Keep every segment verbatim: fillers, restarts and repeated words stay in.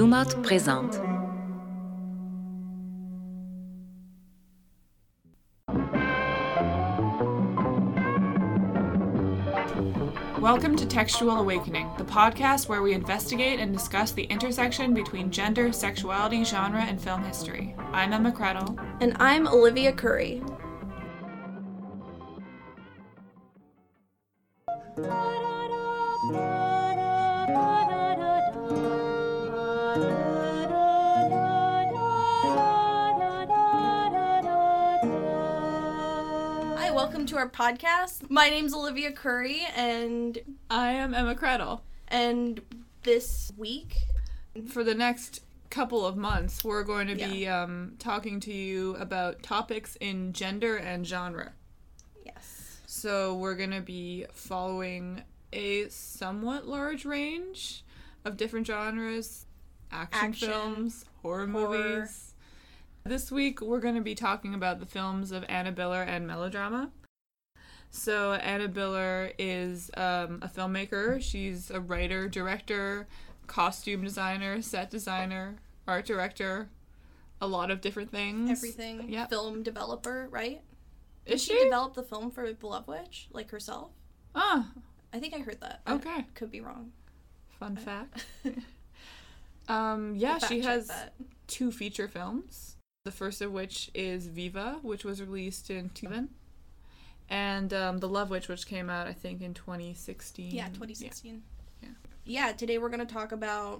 Zoom Out présente. Welcome to Textual Awakening, the podcast where we investigate and discuss the intersection between gender, sexuality, genre, and film history. I'm Emma Credle. And I'm Olivia Curry. Hi, welcome to our podcast. My name's Olivia Curry, and I am Emma Credle. And this week, for the next couple of months, we're going to be Yeah. um, talking to you about topics in gender and genre. yes, So we're going to be following a somewhat large range of different genres, action, Action, films, horror, horror. movies. This week we're going to be talking about the films of Anna Biller and melodrama. So Anna Biller is um, a filmmaker. She's a writer, director, costume designer, set designer, art director, a lot of different things. everything. Yep. Film developer, right? Is Did she she? develop the film for The Love Witch, like herself? Ah, I think I heard that. I okay. could be wrong. Fun fact. um, yeah, Fact she check has that. two feature films. The first of which is Viva, which was released in two thousand seven. And um, The Love Witch, which came out, I think, in twenty sixteen. Yeah, twenty sixteen. Yeah. Yeah, today we're going to talk about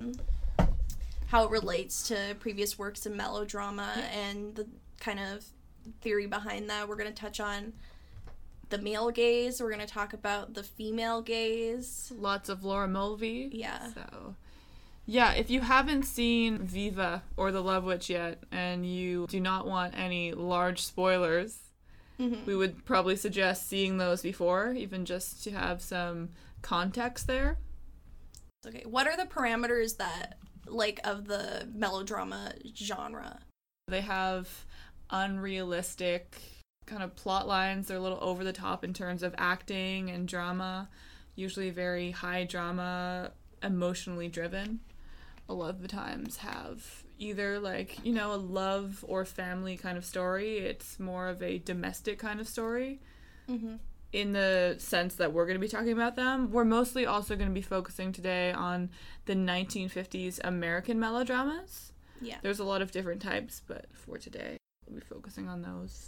how it relates to previous works in melodrama and the kind of theory behind that. We're going to touch on the male gaze. We're going to talk about the female gaze. Lots of Laura Mulvey. Yeah. So, yeah, if you haven't seen Viva or The Love Witch yet, and you do not want any large spoilers, Mm-hmm. we would probably suggest seeing those before, even just to have some context there. Okay, what are the parameters that, like, of the melodrama genre? They have unrealistic kind of plot lines. They're a little over the top in terms of acting and drama, usually very high drama, emotionally driven. A lot of the times have either, like, you know, a love or family kind of story. It's more of a domestic kind of story. Mm-hmm. In the sense that we're going to be talking about them. We're mostly also going to be focusing today on the nineteen fifties American melodramas. Yeah. There's a lot of different types, but for today, we'll be focusing on those.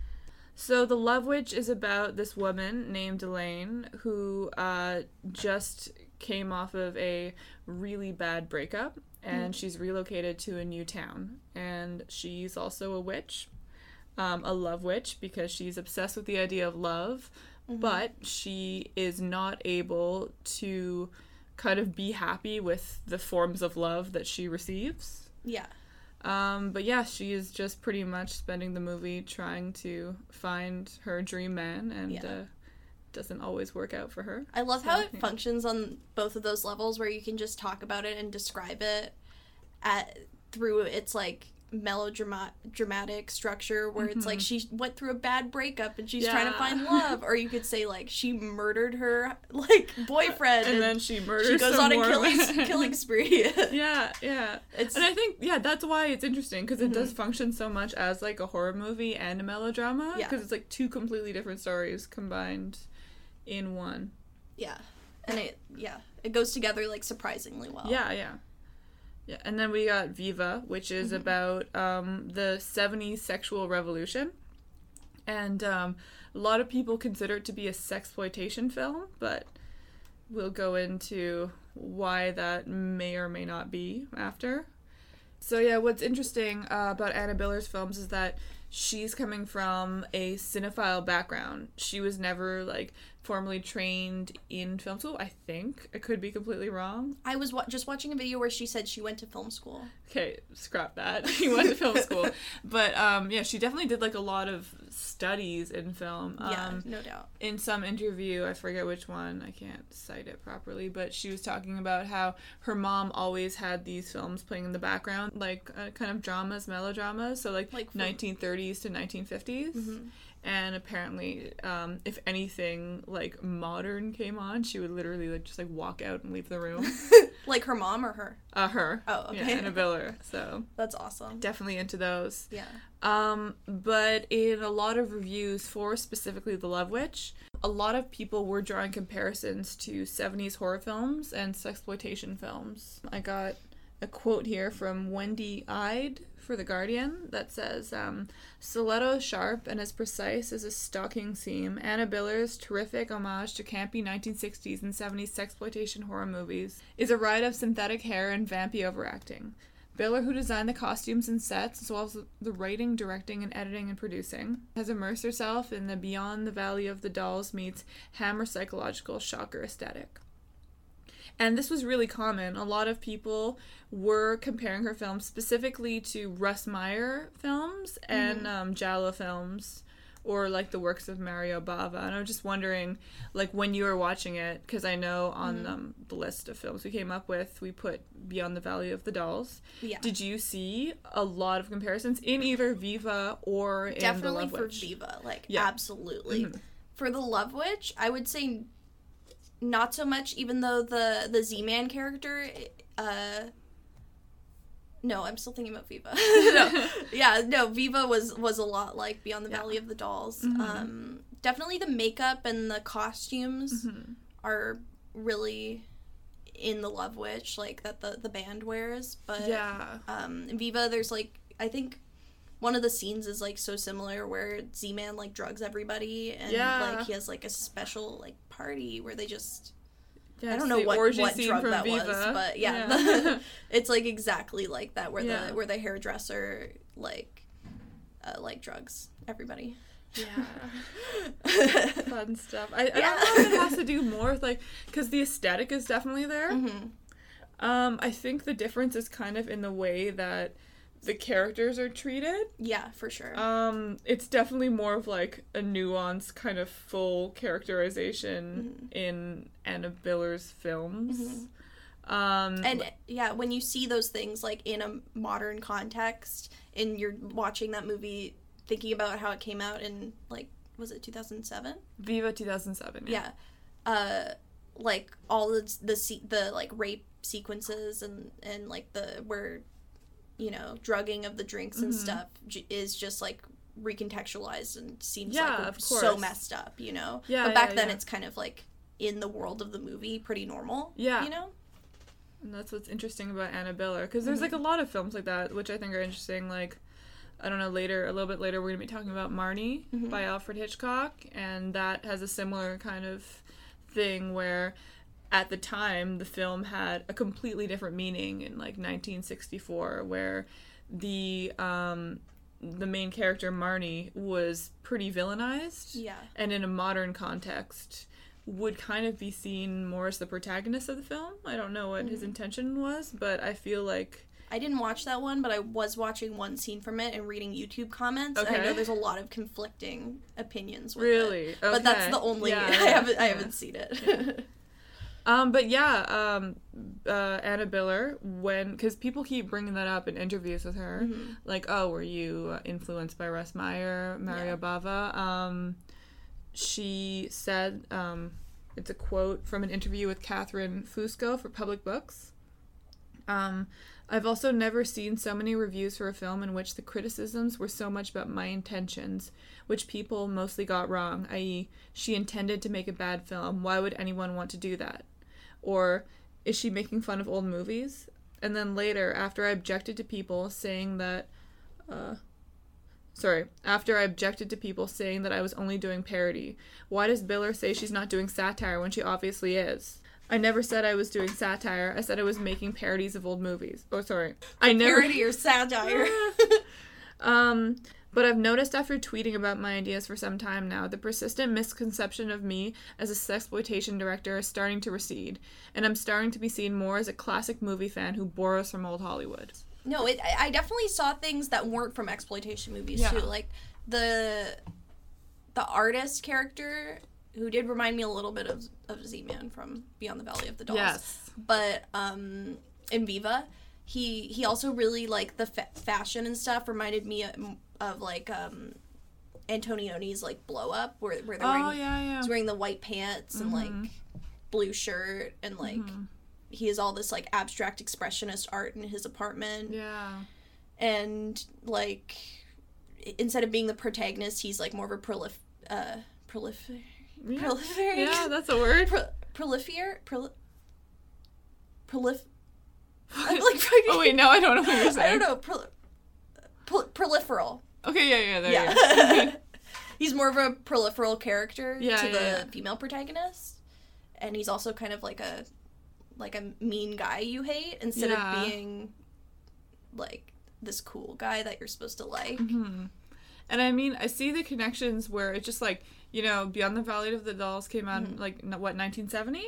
So The Love Witch is about this woman named Elaine who uh, just came off of a really bad breakup, and mm. she's relocated to a new town. And she's also a witch, um, a love witch, because she's obsessed with the idea of love, mm-hmm. but she is not able to kind of be happy with the forms of love that she receives. Yeah. Um, but yeah, she is just pretty much spending the movie trying to find her dream man, and Yeah. uh, doesn't always work out for her. I love So, how it yeah. functions on both of those levels, where you can just talk about it and describe it at through its, like, melodramatic dramatic structure, where it's like she went through a bad breakup and she's Yeah. trying to find love, or you could say, like, she murdered her, like, boyfriend and, and, then she murders she goes some on a more killing men. killing spree. yeah, yeah. It's And I think, yeah, that's why it's interesting, because it Mhm. does function so much as, like, a horror movie and a melodrama, Yeah. because it's, like, two completely different stories combined in one. yeah, and it yeah it goes together, like, surprisingly well. Yeah, yeah. Yeah, and then we got Viva, which is Mhm. about um, the seventies sexual revolution. And um, a lot of people consider it to be a sexploitation film, but we'll go into why that may or may not be after. So yeah, what's interesting uh, about Anna Biller's films is that she's coming from a cinephile background. She was never, like, formally trained in film school, I think. I could be completely wrong. I was wa- just watching a video where she said she went to film school. Okay, scrap that. She went to film school. But, um, yeah, she definitely did, like, a lot of studies in film. Um, Yeah, no doubt. In some interview, I forget which one, I can't cite it properly, but she was talking about how her mom always had these films playing in the background, like, uh, kind of dramas, melodramas. So, like, Like from- nineteen thirties forties to nineteen fifties. Mm-hmm. And apparently, um, if anything, like, modern came on, she would literally, like, just, like, walk out and leave the room. Like her mom or her? Uh, her. Oh, okay. Yeah, Anna Biller, so. That's awesome. Definitely into those. Yeah. Um, but in a lot of reviews for specifically The Love Witch, a lot of people were drawing comparisons to seventies horror films and sexploitation films. I got a quote here from Wendy Ide for The Guardian that says, um, stiletto sharp and as precise as a stalking seam, Anna Biller's terrific homage to campy nineteen sixties and seventies sexploitation horror movies is a ride of synthetic hair and vampy overacting. Biller, who designed the costumes and sets, as well as the writing, directing, and editing and producing, has immersed herself in the Beyond the Valley of the Dolls meets Hammer psychological shocker aesthetic. And this was really common. A lot of people were comparing her films specifically to Russ Meyer films and mm-hmm. um, Giallo films, or like the works of Mario Bava. And I was just wondering, like, when you were watching it, because I know on mm-hmm. um, the list of films we came up with, we put Beyond the Valley of the Dolls. Yeah. Did you see a lot of comparisons in either Viva or in Definitely The Love Witch? Definitely for Viva, like, yeah. absolutely. Mm-hmm. For The Love Witch, I would say not so much, even though the, the Z-Man character, uh... No, I'm still thinking about Viva. no, yeah, no, Viva was, was a lot like Beyond the yeah. Valley of the Dolls. Mm-hmm. Um, definitely the makeup and the costumes mm-hmm. are really in The Love Witch, like, that the, the band wears. But yeah. um, in Viva, there's, like, I think one of the scenes is, like, so similar where Z-Man, like, drugs everybody. And, yeah. like, he has, like, a special, like, party where they just... Yeah, I don't know what, what drug that Viva. was, but yeah, yeah. the, it's like exactly like that, where yeah. the where the hairdresser like uh, like drugs everybody. Yeah, fun stuff. I, I yeah. don't know if it has to do more with like because the aesthetic is definitely there. Mm-hmm. Um, I think the difference is kind of in the way that the characters are treated. Yeah, for sure. Um, it's definitely more of like a nuanced kind of full characterization mm-hmm. in Anna Biller's films. Mm-hmm. Um, and yeah, when you see those things like in a modern context and you're watching that movie thinking about how it came out in like, was it two thousand seven? Viva two thousand seven. Yeah. yeah. Uh, like all the, the, the like rape sequences and, and like the, where you know, drugging of the drinks and mm-hmm. stuff j- is just, like, recontextualized and seems, yeah, like, of course. so messed up, you know? Yeah, But back yeah, then yeah. it's kind of, like, in the world of the movie, pretty normal, yeah. you know? And that's what's interesting about Anna Biller, because there's, mm-hmm. like, a lot of films like that, which I think are interesting, like, I don't know, later, a little bit later, we're going to be talking about Marnie mm-hmm. by Alfred Hitchcock, and that has a similar kind of thing where... At the time, the film had a completely different meaning in, like, nineteen sixty-four, where the um, the main character, Marnie, was pretty villainized. Yeah. And in a modern context, would kind of be seen more as the protagonist of the film. I don't know what mm-hmm. his intention was, but I feel like... I didn't watch that one, but I was watching one scene from it and reading YouTube comments, okay. and I know there's a lot of conflicting opinions with really? it. Okay. But that's the only... Yeah, I haven't I haven't yeah. seen it. Yeah. Um, but yeah, um, uh, Anna Biller, when, because people keep bringing that up in interviews with her, mm-hmm. like, oh, were you influenced by Russ Meyer, Mario yeah. Bava? Um, she said, um, it's a quote from an interview with Catherine Fusco for Public Books. Um, I've also never seen so many reviews for a film in which the criticisms were so much about my intentions, which people mostly got wrong, that is, she intended to make a bad film. Why would anyone want to do that? Or, is she making fun of old movies? And then later, after I objected to people saying that, uh, sorry, after I objected to people saying that I was only doing parody, why does Biller say she's not doing satire when she obviously is? I never said I was doing satire. I said I was making parodies of old movies. Oh, sorry. I never... Parody or satire. um... But I've noticed after tweeting about my ideas for some time now, the persistent misconception of me as a sexploitation director is starting to recede, and I'm starting to be seen more as a classic movie fan who borrows from old Hollywood. No, it, I definitely saw things that weren't from exploitation movies, yeah. too. Like, the the artist character, who did remind me a little bit of, of Z-Man from Beyond the Valley of the Dolls. Yes. But, um, in Viva, he, he also really, like, the fa- fashion and stuff reminded me of, of like um Antonioni's like blow up where where they're Oh wearing, yeah, yeah. he's wearing the white pants and Mhm. like blue shirt and like Mhm. he has all this like abstract expressionist art in his apartment. Yeah. And like instead of being the protagonist, he's like more of a prolif uh prolif Yeah, proliferate. yeah that's a word. Pro- prolifer prol prolif I'm like Oh wait, no, I don't know what you're saying. I don't know. Pro- pro- proliferal. Okay, yeah, yeah, there Yeah. you go. He's more of a proliferal character Yeah, to yeah, the yeah. female protagonist, and he's also kind of like a like a mean guy you hate instead Yeah. of being like this cool guy that you're supposed to like. hmm And I mean, I see the connections where it's just like, you know, Beyond the Valley of the Dolls came out in, Mhm. like, n- what, nineteen seventy?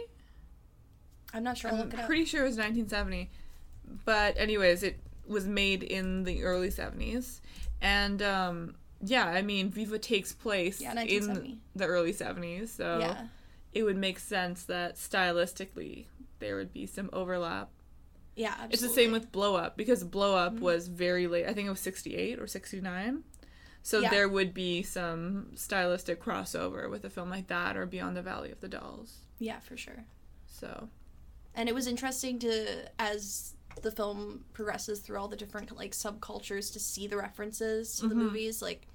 I'm not sure. I'll I'm look it up. pretty sure it was nineteen seventy. But anyways, it was made in the early seventies. And, um, yeah, I mean, Viva takes place Yeah, nineteen seventy. in the early seventies. So Yeah. it would make sense that stylistically there would be some overlap. Yeah. Absolutely. It's the same with Blow Up, because Blow Up Mhm. was very late. I think it was sixty-eight or sixty-nine. So Yeah. there would be some stylistic crossover with a film like that or Beyond the Valley of the Dolls. Yeah, for sure. So, And it was interesting to, as the film progresses through all the different like subcultures, to see the references to the Mhm. movies, like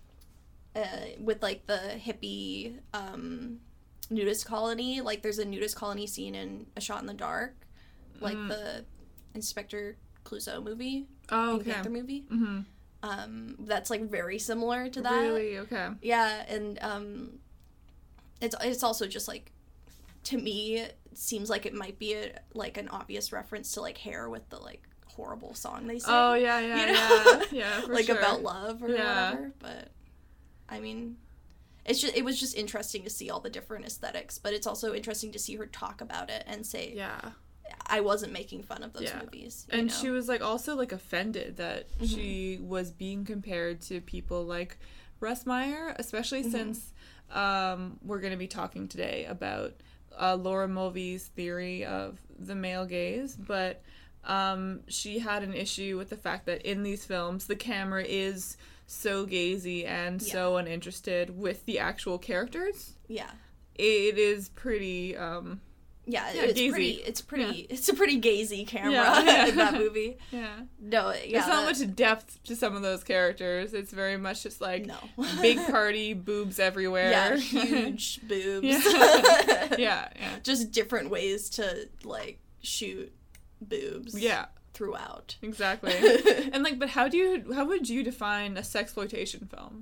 uh, with like the hippie um, nudist colony. Like there's a nudist colony scene in A Shot in the Dark, like Mm. the Inspector Clouseau movie, oh, Pink okay. Panther movie. Mm-hmm. Um, that's like very similar to that. Really? Okay. Yeah, and um, it's it's also just like, to me, it seems like it might be a, like an obvious reference to like Hair with the like horrible song they sing. Oh, yeah, yeah, you know? yeah. Yeah, for like sure. about love or Yeah. whatever. But I mean, it's just it was just interesting to see all the different aesthetics, but it's also interesting to see her talk about it and say, Yeah. I wasn't making fun of those Yeah. movies. You And know? she was, like, also, like, offended that Mhm. she was being compared to people like Russ Meyer, especially Mhm. since um, we're going to be talking today about uh, Laura Mulvey's theory of the male gaze, but um, she had an issue with the fact that in these films, the camera is so gazy and Yeah. so uninterested with the actual characters. yeah. It is pretty... Um, Yeah, Yeah, it's gazy. pretty. It's pretty. It's a pretty gazy camera Yeah, yeah. in that movie. yeah. No, yeah, There's not that- much depth to some of those characters. It's very much just like no big party, boobs everywhere. Yeah, huge boobs. Yeah. yeah, yeah. Just different ways to like shoot boobs. Yeah, Throughout. exactly. And like, but how do you, how would you define a sexploitation film?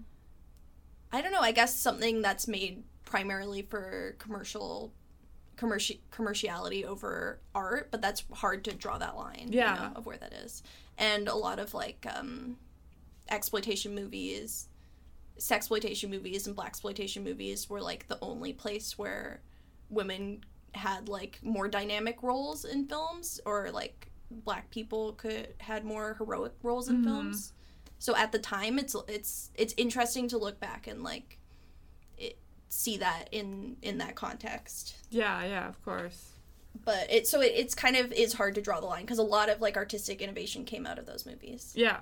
I don't know. I guess something that's made primarily for commercial. Commerci- commerciality over art, but that's hard to draw that line, Yeah. you know, of where that is. And a lot of like um exploitation movies, sexploitation movies and blaxploitation movies were like the only place where women had like more dynamic roles in films, or like black people could had more heroic roles in Mhm. films. So at the time, it's it's it's interesting to look back and like it, see that in in that context. Yeah, yeah, of course. But it so it, it's kind of is hard to draw the line because a lot of like artistic innovation came out of those movies. Yeah.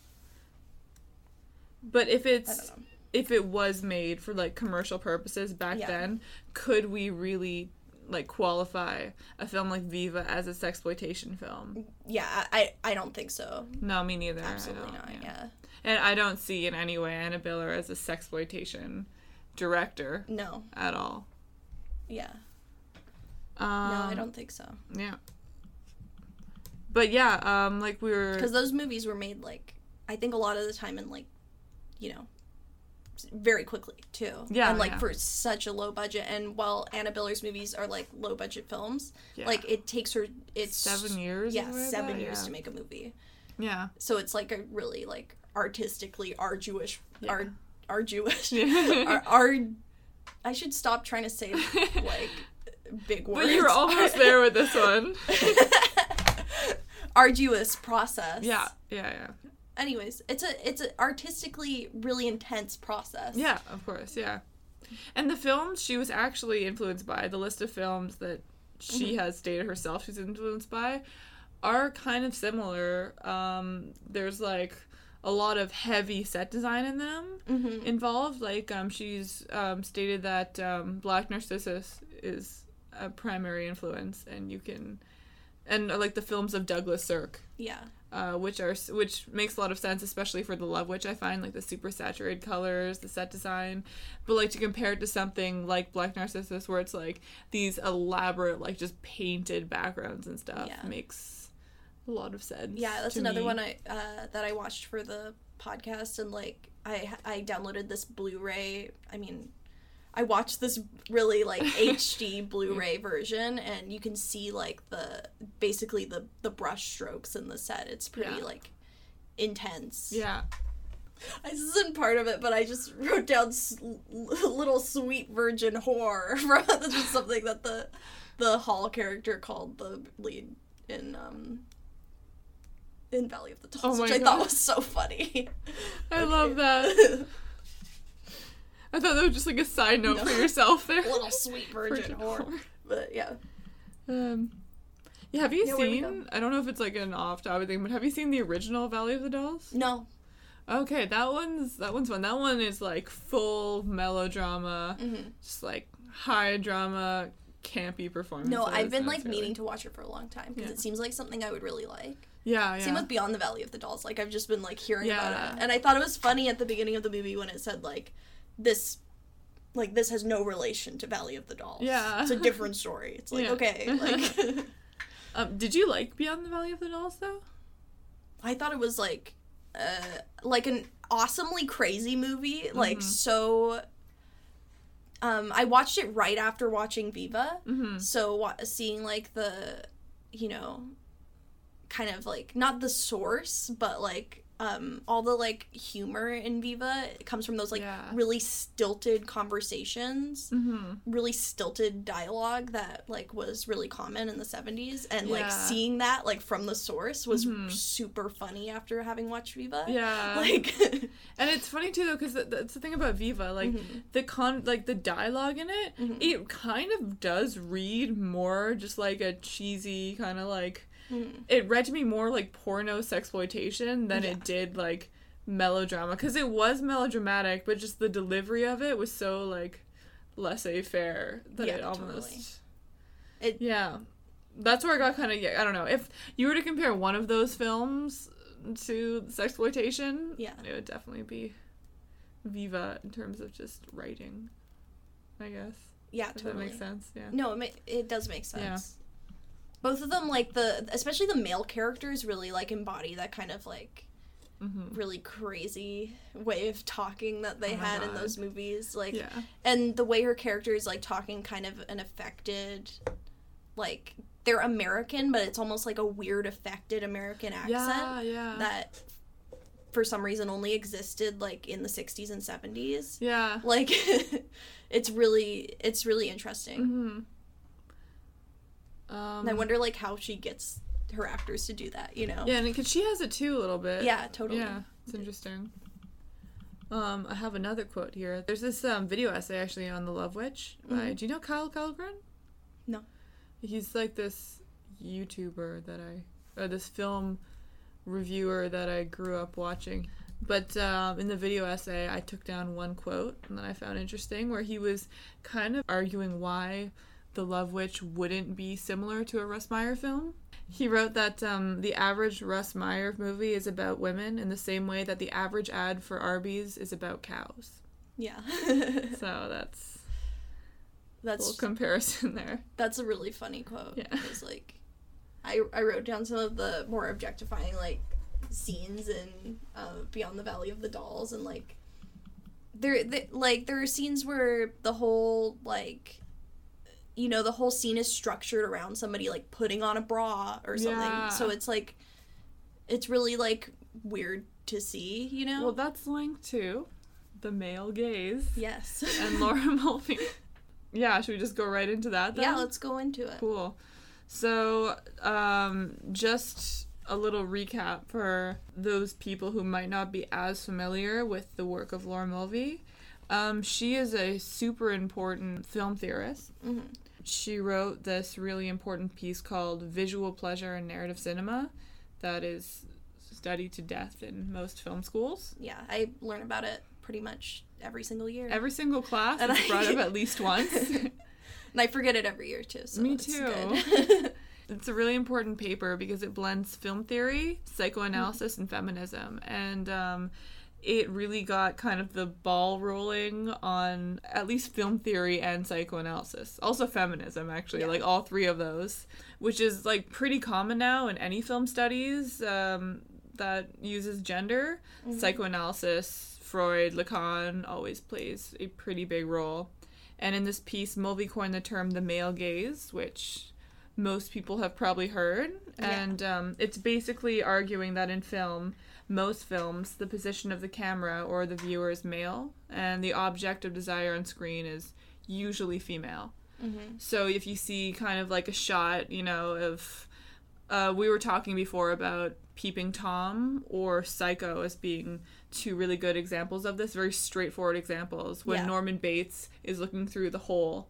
But if I it's don't know. if it was made for like commercial purposes back Yeah. then, could we really like qualify a film like Viva as a sexploitation film? Yeah, I I don't think so. No, me neither. I Absolutely don't, not. Yeah. And I don't see in any way Anna Biller as a sexploitation director No. at all. Yeah. Um, No, I don't think so. Yeah. But yeah, um, like we were. Because those movies were made like I think a lot of the time in like, you know, very quickly too. Yeah, And like yeah. for such a low budget, and while Anna Biller's movies are like low budget films, Yeah. like it takes her it's seven years. or Yeah, something like seven that? years yeah. to make a movie. Yeah. So it's like a really like artistically arduous Yeah. ar- arduous Yeah. ar- ar- I should stop trying to say like big words. But you were almost there with this one. Arduous process. Yeah. Yeah. Yeah. Anyways, it's a it's an artistically really intense process. Yeah, of course, yeah. And the films she was actually influenced by, the list of films that she Mhm. has stated herself she's influenced by, are kind of similar. Um, there's like a lot of heavy set design in them Mm-hmm. involved. Like, um, she's um, stated that um, Black Narcissus is a primary influence, and you can, and uh, like the films of Douglas Sirk, Yeah. uh, which are which makes a lot of sense, especially for The Love Witch. I find like the super saturated colors, the set design, but like to compare it to something like Black Narcissus, where it's like these elaborate, like just painted backgrounds and stuff, Yeah. makes a lot of sense. Yeah, that's to another me. one I uh, that I watched for the podcast, and like I I downloaded this Blu-ray. I mean, I watched this really like H D Blu-ray version, and you can see like the basically the the brush strokes in the set. It's pretty Yeah. like intense. Yeah. This isn't part of it, but I just wrote down s- little sweet virgin whore. That's just something that the the Hall character called the lead in um in Valley of the Dolls, Oh my which I God. thought was so funny. I love that. I thought that was just like a side note No. for yourself there. Little sweet virgin, Virgin whore. whore. But yeah. Um, yeah, have you Yeah, where'd we seen, I don't know if it's like an off-topic thing, but have you seen the original Valley of the Dolls? No. Okay, that one's, that one's fun. That one is like full melodrama, Mm-hmm. just like high drama, campy performances. No, I've been and like it's really- meaning to watch it for a long time because Yeah. it seems like something I would really like. Yeah, yeah. Same with Beyond the Valley of the Dolls. Like, I've just been, like, hearing Yeah. about it. And I thought it was funny at the beginning of the movie when it said, like, this, like, this has no relation to Valley of the Dolls. Yeah. It's a different story. It's like, Yeah. okay. Like, um, did you like Beyond the Valley of the Dolls, though? I thought it was, like, uh, like an awesomely crazy movie. Like, Mhm. so... Um, I watched it right after watching Viva. Mm-hmm. So wa- seeing, like, the, you know... kind of like not the source but like um all the like humor in Viva it comes from those like Yeah. really stilted conversations, Mm-hmm. really stilted dialogue that like was really common in the seventies, and like Yeah. seeing that like from the source was Mhm. super funny after having watched Viva. Yeah. Like And it's funny too though, because that's the thing about Viva, like Mhm. the con, like the dialogue in it, Mhm. it kind of does read more just like a cheesy kind of like. Mhm. It read to me more like porno sexploitation than Yeah. it did like melodrama, because it was melodramatic, but just the delivery of it was so like laissez-faire that Yeah, it almost. totally. It- Yeah, that's where I got kind of yeah. I don't know if you were to compare one of those films to sexploitation. Yeah. it would definitely be Viva in terms of just writing, I guess. yeah, Does totally. that make sense? Yeah. No, it ma- it does make sense. Yeah. Both of them, like the, especially the male characters, really like embody that kind of like Mm-hmm. really crazy way of talking that they Oh my had in God. those movies. Like, Yeah. and the way her character is like talking, kind of an affected, like they're American, but it's almost like a weird affected American accent Yeah. Yeah. that, for some reason, only existed like in the sixties and seventies. yeah. Like, it's really, it's really interesting. Mm-hmm. Um, And I wonder, like, how she gets her actors to do that, you know? Yeah, and because she has it too a little bit. Yeah, totally. Yeah, it's interesting. Um, I have another quote here. There's this um, video essay actually on The Love Witch. By, Mhm. do you know Kyle Kalgren? No. He's like this YouTuber that I, or this film reviewer that I grew up watching. But um, in the video essay, I took down one quote and that I found interesting, where he was kind of arguing why The Love Witch wouldn't be similar to a Russ Meyer film. He wrote that um, the average Russ Meyer movie is about women in the same way that the average ad for Arby's is about cows. Yeah. So that's a That's little comparison there. that's a really funny quote. Yeah. It's like, I, I wrote down some of the more objectifying, like, scenes in uh, Beyond the Valley of the Dolls, and, like, there, there, like, there are scenes where the whole, like, you know, the whole scene is structured around somebody, like, putting on a bra or something. Yeah. So it's, like, it's really, like, weird to see, you know? Well, that's linked to the male gaze yes. and Laura Mulvey. Yeah, should we just go right into that then? Yeah, let's go into it. Cool. So, um, just a little recap for those people who might not be as familiar with the work of Laura Mulvey. Um, she is a super important film theorist. Mm-hmm. She wrote this really important piece called Visual Pleasure in Narrative Cinema that is studied to death in most film schools. Yeah, I learn about it pretty much every single year. Every single class And it's I- brought up at least once. And I forget it every year, too, so Me it's too. good. It's a really important paper because it blends film theory, psychoanalysis, and feminism. And um, it really got kind of the ball rolling on at least film theory and psychoanalysis. Also feminism, actually, Yeah. like all three of those, which is like pretty common now in any film studies um, that uses gender. Mhm. Psychoanalysis, Freud, Lacan always plays a pretty big role. And in this piece, Mulvey coined the term the male gaze, which most people have probably heard. Yeah. And um, it's basically arguing that in film, most films, the position of the camera or the viewer is male, and the object of desire on screen is usually female. Mhm. So if you see kind of like a shot, you know, of... Uh, we were talking before about Peeping Tom or Psycho as being two really good examples of this, very straightforward examples. When Yeah. Norman Bates is looking through the hole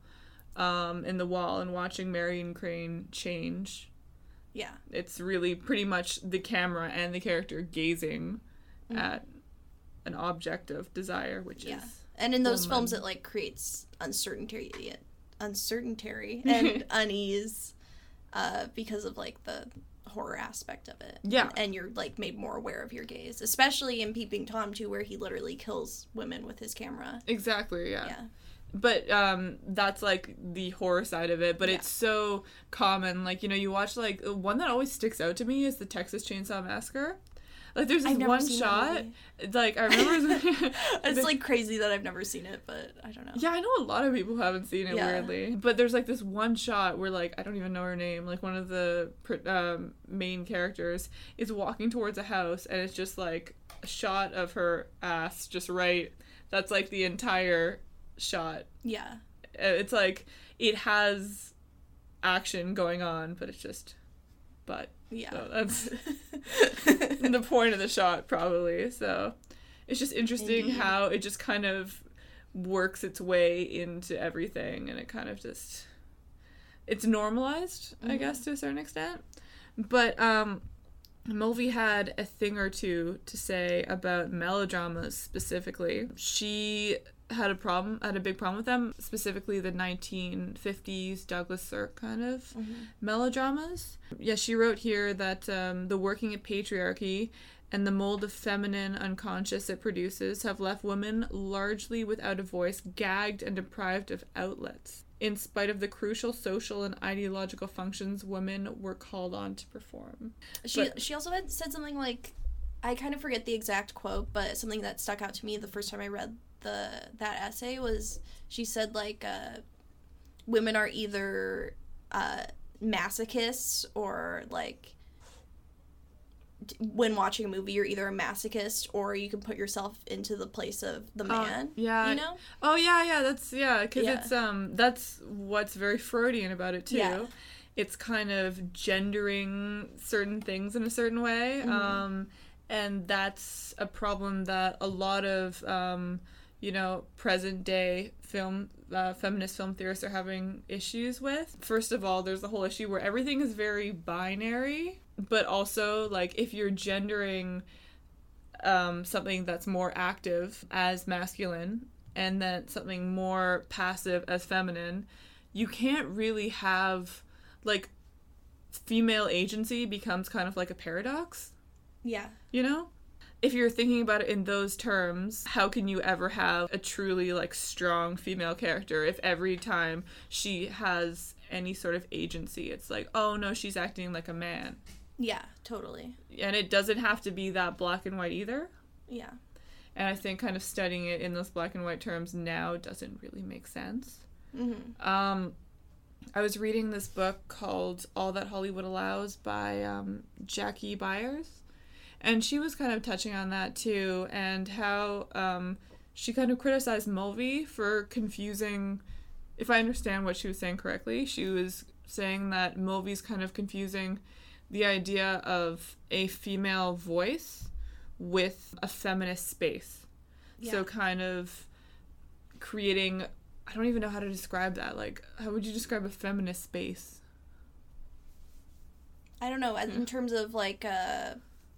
um, in the wall and watching Marion Crane change, Yeah. it's really pretty much the camera and the character gazing Mhm. at an object of desire, which Yeah. is... And in those woman. films, it, like, creates uncertainty, uncertainty and unease uh, because of, like, the horror aspect of it. Yeah. And you're, like, made more aware of your gaze. Especially in Peeping Tom, too, where he literally kills women with his camera. Exactly, yeah. Yeah. But um, that's, like, the horror side of it. But Yeah. it's so common. Like, you know, you watch, like, one that always sticks out to me is the Texas Chainsaw Massacre. Like, there's this I've never one seen that shot. movie. Like, I remember... It's, like, crazy that I've never seen it, but I don't know. Yeah, I know a lot of people haven't seen it, Yeah. weirdly. But there's, like, this one shot where, like, I don't even know her name. Like, one of the pr- um, main characters is walking towards a house, and it's just, like, a shot of her ass just right. That's, like, the entire shot. Yeah. Uh, It's, like, it has action going on, but it's just butt. Yeah. So that's the point of the shot, probably. So it's just interesting Indeed. how it just kind of works its way into everything, and it kind of just... It's normalized, I Mhm. guess, to a certain extent. But um, Mulvey had a thing or two to say about melodramas specifically. She had a problem, had a big problem with them, specifically the nineteen fifties Douglas Sirk kind of Mhm. melodramas. Yeah, she wrote here that um, the working of patriarchy and the mold of feminine unconscious it produces have left women largely without a voice, gagged and deprived of outlets. In spite of the crucial social and ideological functions women were called on to perform. She But- she also had said something like, I kind of forget the exact quote, but something that stuck out to me the first time I read the that essay was, she said, like, uh, women are either uh, masochists or, like, d- when watching a movie, you're either a masochist or you can put yourself into the place of the Uh, man. yeah. You know? Oh yeah, yeah, that's yeah, because Yeah. it's um that's what's very Freudian about it too. Yeah. It's kind of gendering certain things in a certain way, Mhm. um, and that's a problem that a lot of um, you know, present day film uh, feminist film theorists are having issues with. First of all, there's the whole issue where everything is very binary, but also like if you're gendering um, something that's more active as masculine and then something more passive as feminine, you can't really have, like, female agency becomes kind of like a paradox, Yeah. you know? If you're thinking about it in those terms, how can you ever have a truly, like, strong female character if every time she has any sort of agency, it's like, oh no, she's acting like a man. Yeah, totally. And it doesn't have to be that black and white either. Yeah. And I think kind of studying it in those black and white terms now doesn't really make sense. Mm-hmm. Um, I was reading this book called All That Hollywood Allows by um, Jackie Byers. And she was kind of touching on that too, and how um, she kind of criticized Mulvey for confusing, if I understand what she was saying correctly, she was saying that Mulvey's kind of confusing the idea of a female voice with a feminist space. Yeah. So kind of creating, I don't even know how to describe that. Like, how would you describe a feminist space? I don't know, in terms of, like, uh,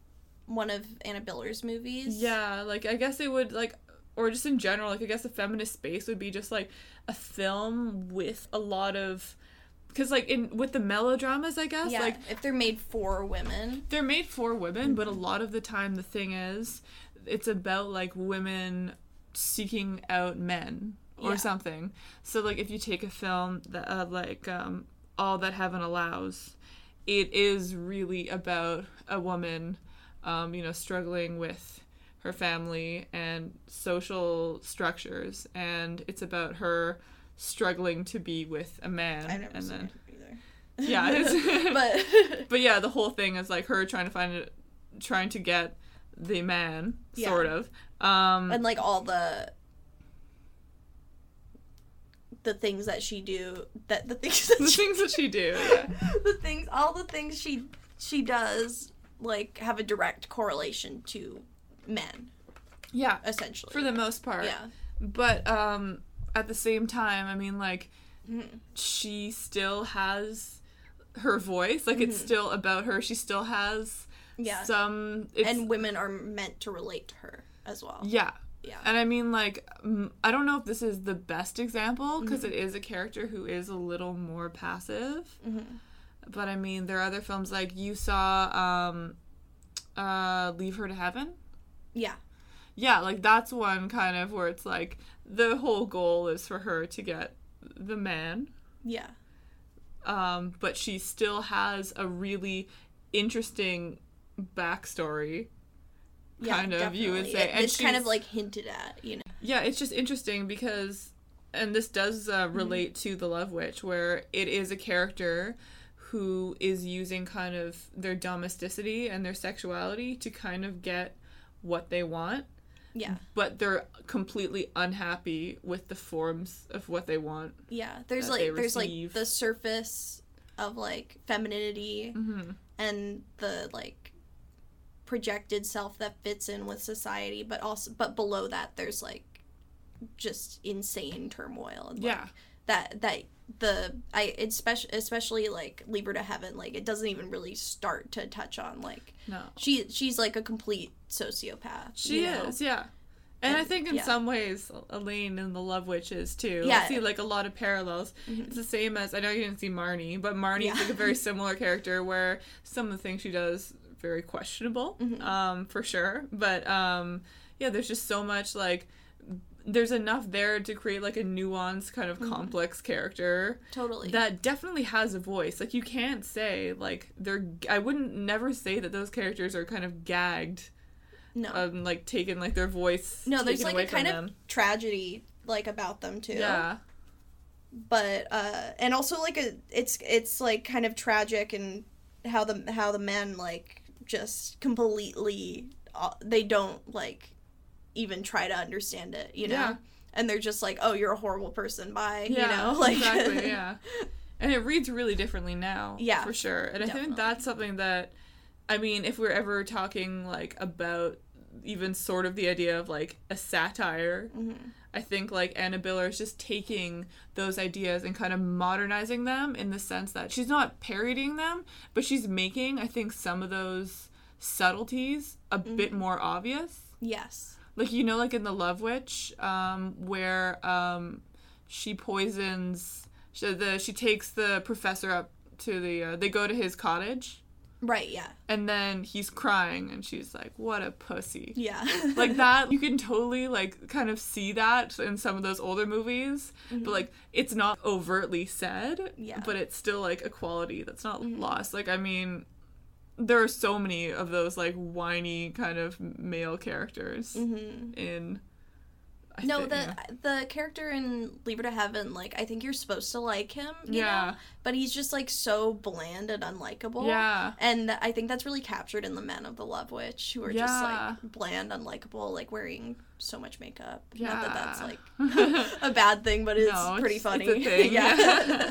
one of Anna Biller's movies. Yeah, like, I guess it would, like, or just in general, like, I guess a feminist space would be just, like, a film with a lot of, because, like, in with the melodramas, I guess, Yeah, like, if they're made for women. they're made for women, mm-hmm. but a lot of the time the thing is, it's about, like, women seeking out men or yeah. something. So, like, if you take a film that, uh, like, um, All That Heaven Allows, it is really about a woman, um, you know, struggling with her family and social structures, and it's about her struggling to be with a man. I've never and seen then, it either. Yeah, it's, but but yeah, the whole thing is like her trying to find it, trying to get the man, yeah. sort of, um, and like all the the things that she do, that the things that the she things that she do, yeah. the things, all the things she she does, like have a direct correlation to men. Yeah, essentially, for the most part. Yeah, but um, at the same time, I mean, like, mm-hmm. she still has her voice. Like, mm-hmm. it's still about her. She still has yeah some. It's, and women are meant to relate to her as well. Yeah. Yeah. And I mean, like, I don't know if this is the best example, because mm-hmm. it is a character who is a little more passive. Mm-hmm. But I mean, there are other films, like, you saw um, uh, Leave Her to Heaven? Yeah. Yeah, like, that's one kind of where it's like, the whole goal is for her to get the man. Yeah. Um, but she still has a really interesting backstory. Kind yeah, of, definitely. you would say. It, and it's kind of, like, hinted at, you know. Yeah, it's just interesting because, and this does uh, relate mm-hmm. to The Love Witch, where it is a character who is using kind of their domesticity and their sexuality to kind of get what they want. Yeah. But they're completely unhappy with the forms of what they want. Yeah, there's like there's like the surface of like femininity mm-hmm. and the like projected self that fits in with society, but also but below that there's like just insane turmoil. And, like, yeah. That that the I especially especially like Leave Her to Heaven, like it doesn't even really start to touch on like no she she's like a complete sociopath. She you know? is, yeah. And, and I think in yeah. some ways Elaine in The Love Witch is too. Yeah. I see like a lot of parallels. Mm-hmm. It's the same as, I know you didn't see Marnie, but Marnie yeah. is like a very similar character where some of the things she does very questionable, mm-hmm. um, for sure. But um, yeah, there's just so much like there's enough there to create like a nuanced kind of mm-hmm. complex character. Totally. That definitely has a voice. Like you can't say like they're I wouldn't never say that those characters are kind of gagged. No. Um, like taken like their voice. No, there's like a kind them. of tragedy like about them too. Yeah. But uh and also like a it's it's like kind of tragic and how the how the men like just completely uh, they don't like even try to understand it, you know? Yeah. And they're just like, oh, you're a horrible person, bye, yeah, you know? Like exactly, yeah. And it reads really differently now, yeah, for sure. And definitely. I think that's something that, I mean, if we're ever talking, like, about even sort of the idea of, like, a satire, mm-hmm. I think, like, Anna Biller is just taking those ideas and kind of modernizing them in the sense that she's not parodying them, but she's making, I think, some of those subtleties a mm-hmm. bit more obvious. Yes. Like, you know, like in The Love Witch, um, where um, she poisons, she, the, she takes the professor up to the, uh, they go to his cottage. Right, yeah. And then he's crying, and she's like, what a pussy. Yeah. Like that, you can totally, like, kind of see that in some of those older movies, mm-hmm. but, like, it's not overtly said, yeah. but it's still, like, a quality that's not mm-hmm. lost. Like, I mean, there are so many of those, like, whiny kind of male characters mm-hmm. in... I no, think, the yeah. the character in Leave Her to Heaven, like, I think you're supposed to like him, you yeah. know? But he's just, like, so bland and unlikable. Yeah. And I think that's really captured in the men of The Love Witch, who are yeah. just, like, bland, unlikable, like, wearing so much makeup. Yeah. Not that that's, like, a bad thing, but it's no, pretty it's, funny. It's a thing. yeah.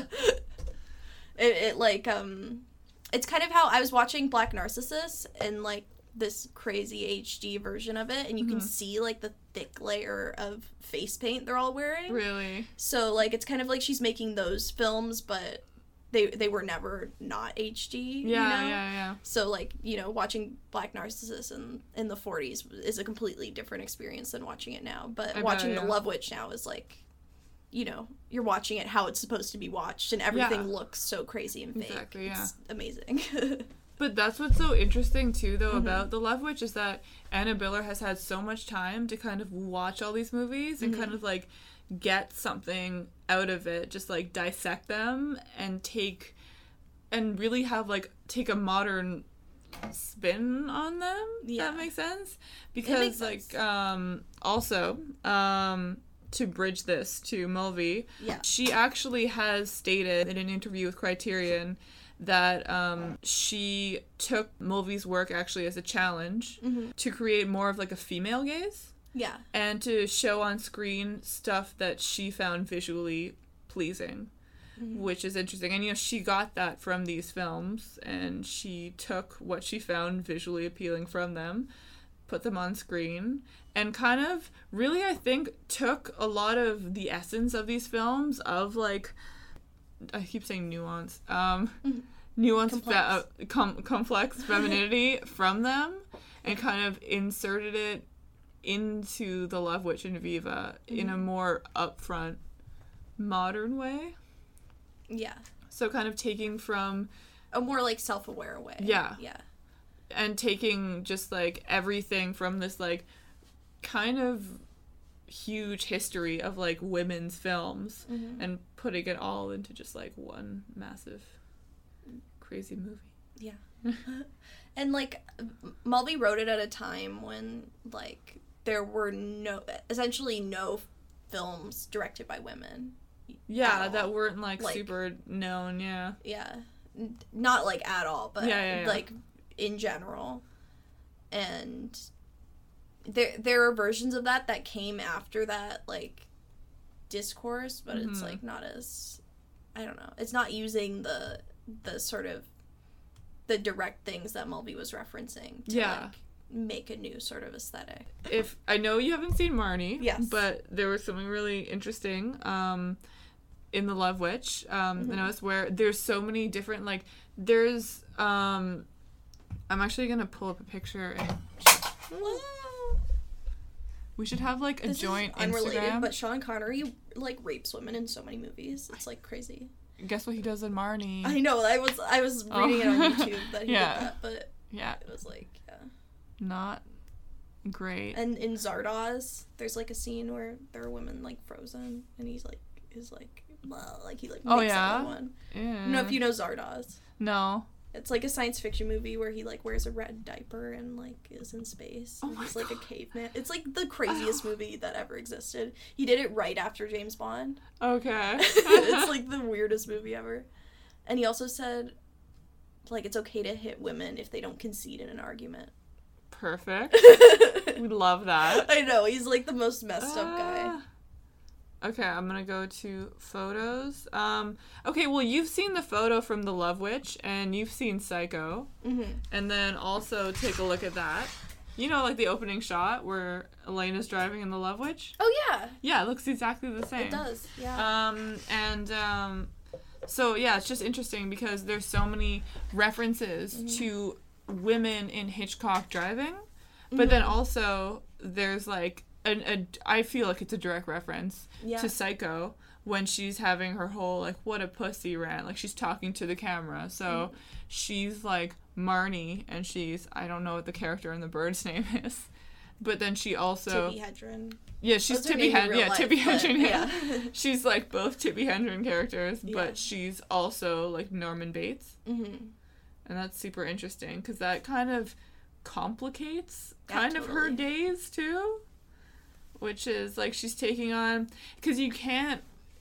it, it, like, um... It's kind of how I was watching Black Narcissus and, like, this crazy H D version of it, and you mm-hmm. can see, like, the thick layer of face paint they're all wearing. Really? So, like, it's kind of like she's making those films, but they they were never not H D. Yeah, you know? yeah, yeah. So, like, you know, watching Black Narcissus in, in the forties is a completely different experience than watching it now. But I watching bet, yeah. The Love Witch now is, like, you know, you're watching it how it's supposed to be watched, and everything Yeah. looks so crazy and fake. Exactly, yeah. It's amazing. But that's what's so interesting, too, though, Mhm. about The Love Witch, is that Anna Biller has had so much time to kind of watch all these movies and Mhm. kind of, like, get something out of it, just, like, dissect them and take, and really have, like, take a modern spin on them, if Yeah. that makes sense? Because, makes like, sense. um, also, um, to bridge this to Mulvey, Yeah. she actually has stated in an interview with Criterion that um, she took Mulvey's work actually as a challenge Mhm. to create more of like a female gaze Yeah. and to show on screen stuff that she found visually pleasing, Mhm. which is interesting. And, you know, she got that from these films, and she took what she found visually appealing from them, put them on screen, and kind of really, I think, took a lot of the essence of these films of, like, I keep saying nuance, um, Mhm. nuance, Complex. fe- uh, com- complex femininity from them, and kind of inserted it into The Love Witch and Viva in a Mhm. more upfront, modern way. Yeah. So kind of taking from, A more, like, self-aware way. Yeah. Yeah. and taking just, like, everything from this, like, kind of huge history of, like, women's films Mhm. and putting it all into just, like, one massive, crazy movie. Yeah. And, like, Mulvey wrote it at a time when, like, there were no, essentially no films directed by women. Yeah, At that all. weren't, like, Like- super known, yeah. Yeah. N- Not, like, at all, but, Yeah, yeah, yeah. like, in general. And there there are versions of that that came after that, like, discourse, but it's, Mhm. like, not as, I don't know, it's not using the, the sort of, the direct things that Mulvey was referencing to, Yeah. like, make a new sort of aesthetic. If I know you haven't seen Marnie, Yes. but there was something really interesting um, in The Love Witch. Um, Mhm. I noticed where there's so many different, like, there's, um, I'm actually gonna pull up a picture and we should have, like, a This joint is unrelated, Instagram. but Sean Connery, like, rapes women in so many movies. It's, like, crazy. Guess what he does in Marnie? I know, I was I was Oh. reading it on YouTube that he Yeah. did that, but Yeah, it was, like, yeah. not great. And in Zardoz, there's, like, a scene where there are women, like, frozen, and he's, like, is, like, well, like, he, like, Oh, makes yeah? everyone. I Yeah. don't know if you know Zardoz. No. It's, like, a science fiction movie where he, like, wears a red diaper and, like, is in space. Oh and my he's, like, God. a caveman. It's, like, the craziest movie that ever existed. He did it right after James Bond. Okay. It's, like, the weirdest movie ever. And he also said, like, it's okay to hit women if they don't concede in an argument. Perfect. We love that. I know, he's, like, the most messed up guy. Ah. Okay, I'm gonna go to photos. Um, okay, well, you've seen the photo from The Love Witch, and you've seen Psycho. Mm-hmm. And then also take a look at that. You know, like the opening shot where Elena's driving in The Love Witch? Oh, yeah. Yeah, it looks exactly the same. It does, yeah. Um, and, um, so, yeah, it's just interesting because there's so many references Mhm. to women in Hitchcock driving, but then Mhm. also there's, like, an, a, I feel like it's a direct reference Yeah. to Psycho when she's having her whole, like, what a pussy rant. Like, she's talking to the camera. So Mhm. she's, like, Marnie, and she's, I don't know what the character in The Bird's name is. But then she also... Tibby Hedren. Yeah, she's That's her Tippi name in Hedren. real Yeah, life, Tippi but- Hedren, yeah. yeah. She's, like, both Tippi Hedren characters, Yeah. but she's also, like, Norman Bates. Mm-hmm. And that's super interesting, because that kind of complicates Yeah, kind of her totally. gaze, too. Which is, like, she's taking on... Because you can't,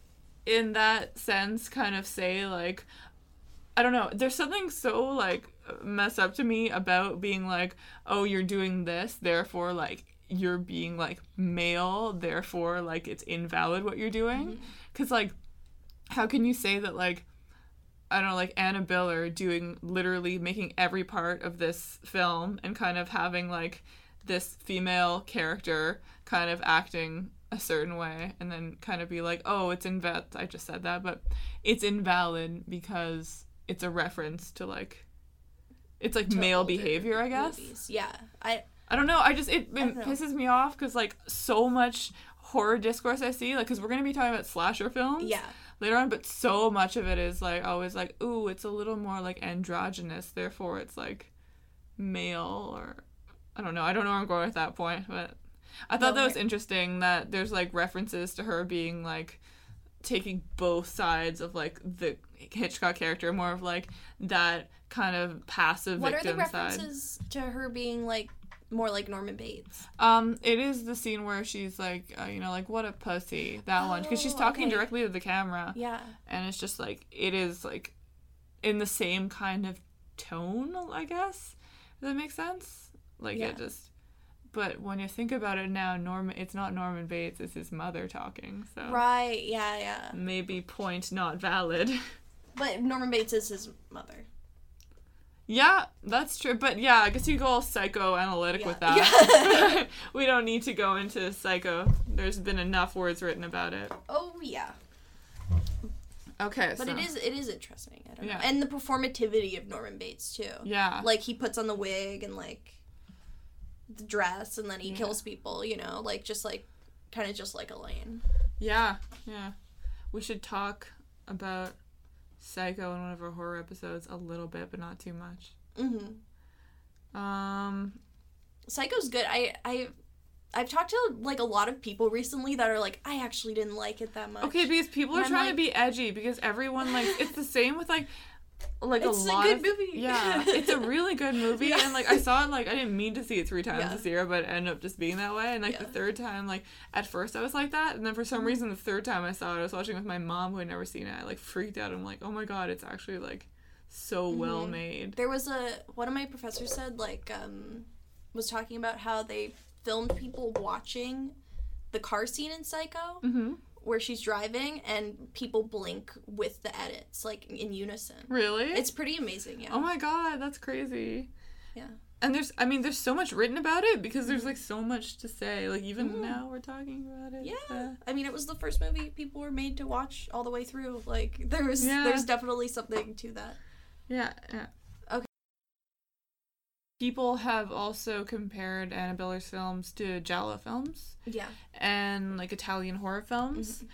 in that sense, kind of say, like... I don't know. There's something so, like, messed up to me about being like, oh, you're doing this, therefore, like, you're being, like, male, therefore, like, it's invalid what you're doing. Because, like, how can you say that, like, I don't know, like, Anna Biller doing, literally making every part of this film and kind of having, like, this female character kind of acting a certain way and then kind of be like, oh, it's invalid. I just said that, but it's invalid because it's a reference to like, it's like To male older behavior, I guess. movies. Yeah. I I don't know. I just, it, don't it know. pisses me off because like so much horror discourse I see, like, because we're going to be talking about slasher films yeah. later on, but so much of it is like always like, ooh, it's a little more like androgynous, therefore it's like male, or I don't know. I don't know where I'm going with that point, but I thought No, that was I- interesting that there's like references to her being like taking both sides of like the Hitchcock character, more of like that kind of passive What are victim the side. references to her being like more like Norman Bates? Um, it is the scene where she's like, uh, you know, like, what a pussy, that one, because she's Oh, talking okay. directly to the camera, Yeah. and it's just like, it is like in the same kind of tone, I guess. Does that make sense? Like, Yeah. it just, but when you think about it now, Norman, it's not Norman Bates, it's his mother talking, so Right. Yeah. Yeah. maybe point not valid. But Norman Bates is his mother. Yeah, that's true. But yeah, I guess you go all psychoanalytic Yeah. with that. We don't need to go into psycho. There's been enough words written about it. Oh yeah. Okay, But so. it is it is interesting. I don't Yeah. know. And the performativity of Norman Bates too. Yeah. Like he puts on the wig and like the dress and then he Yeah. kills people, you know, like just like kind of just like Elaine. Yeah, yeah. We should talk about Psycho in one of our horror episodes a little bit, but not too much. Mhm. Um, Psycho's good. I I I've talked to like a lot of people recently that are like, I actually didn't like it that much. okay, because people And are I'm trying to like- be edgy because everyone like it's the same with like like It's a a lot good of movie. yeah, it's a really good movie, Yeah. and like I saw it like I didn't mean to see it three times Yeah. this year, but it ended up just being that way. And like the Yeah. third time, like at first I was like that, and then for some Mhm. reason the third time I saw it, I was watching with my mom who had never seen it. I like freaked out. I'm like, oh my god, it's actually like so Mhm. well made. There was a one of my professors said like um was talking about how they filmed people watching the car scene in Psycho Mm-hmm. where she's driving and people blink with the edits like in unison. Really? It's pretty amazing, yeah. Oh my god, that's crazy. Yeah. And there's, I mean, there's so much written about it because there's like so much to say. Like even Mhm. now we're talking about it. Yeah. uh, I mean, it was the first movie people were made to watch all the way through. Like there was Yeah. there's definitely something to that. yeah. Yeah. Okay. People have also compared Annabella's films to Giallo films Yeah. and like Italian horror films.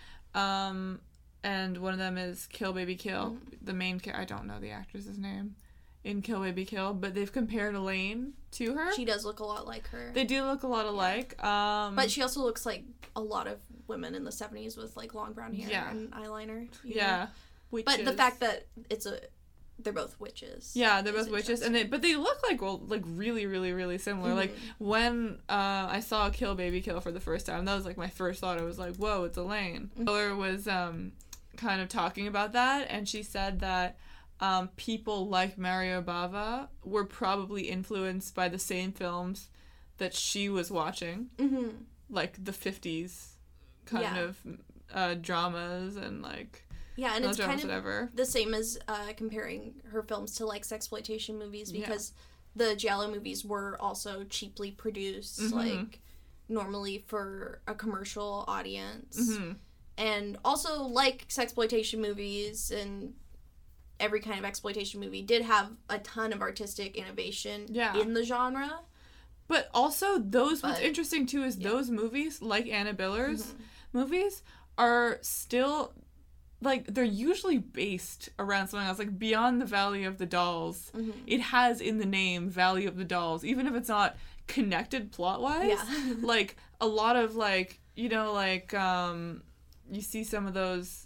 Um, and one of them is Kill Baby Kill. Mhm. The main ca- I don't know the actress's name in Kill Baby Kill, but they've compared Elaine to her. She does look a lot like her. They do look a lot alike. Um, But she also looks like a lot of women in the seventies with like long brown hair Yeah. and eyeliner. you know? yeah. But the Witches. fact that it's a they're both witches. Yeah, they're is both witches, and they but they look like well, like really, really, really similar. Like Mhm. when uh, I saw Kill Baby Kill for the first time, that was like my first thought. I was like, "Whoa, it's Elaine." Mhm. Miller was um, kind of talking about that, and she said that um, people like Mario Bava were probably influenced by the same films that she was watching, Mm-hmm. like the fifties kind Yeah. of uh, dramas and like Yeah, and it's melodramas, kind of whatever. the same as uh, comparing her films to like sexploitation movies Yeah. because the Giallo movies were also cheaply produced, Mhm. like normally for a commercial audience, Mm-hmm. and also like sexploitation movies and every kind of exploitation movie did have a ton of artistic innovation Yeah. in the genre. But also, those what's But- interesting too is yeah. those movies, like Anna Biller's Mhm. movies, are still like they're usually based around something else. Like Beyond the Valley of the Dolls, Mhm. it has in the name Valley of the Dolls, even if it's not connected plot wise. Yeah. Like a lot of like you know like um you see some of those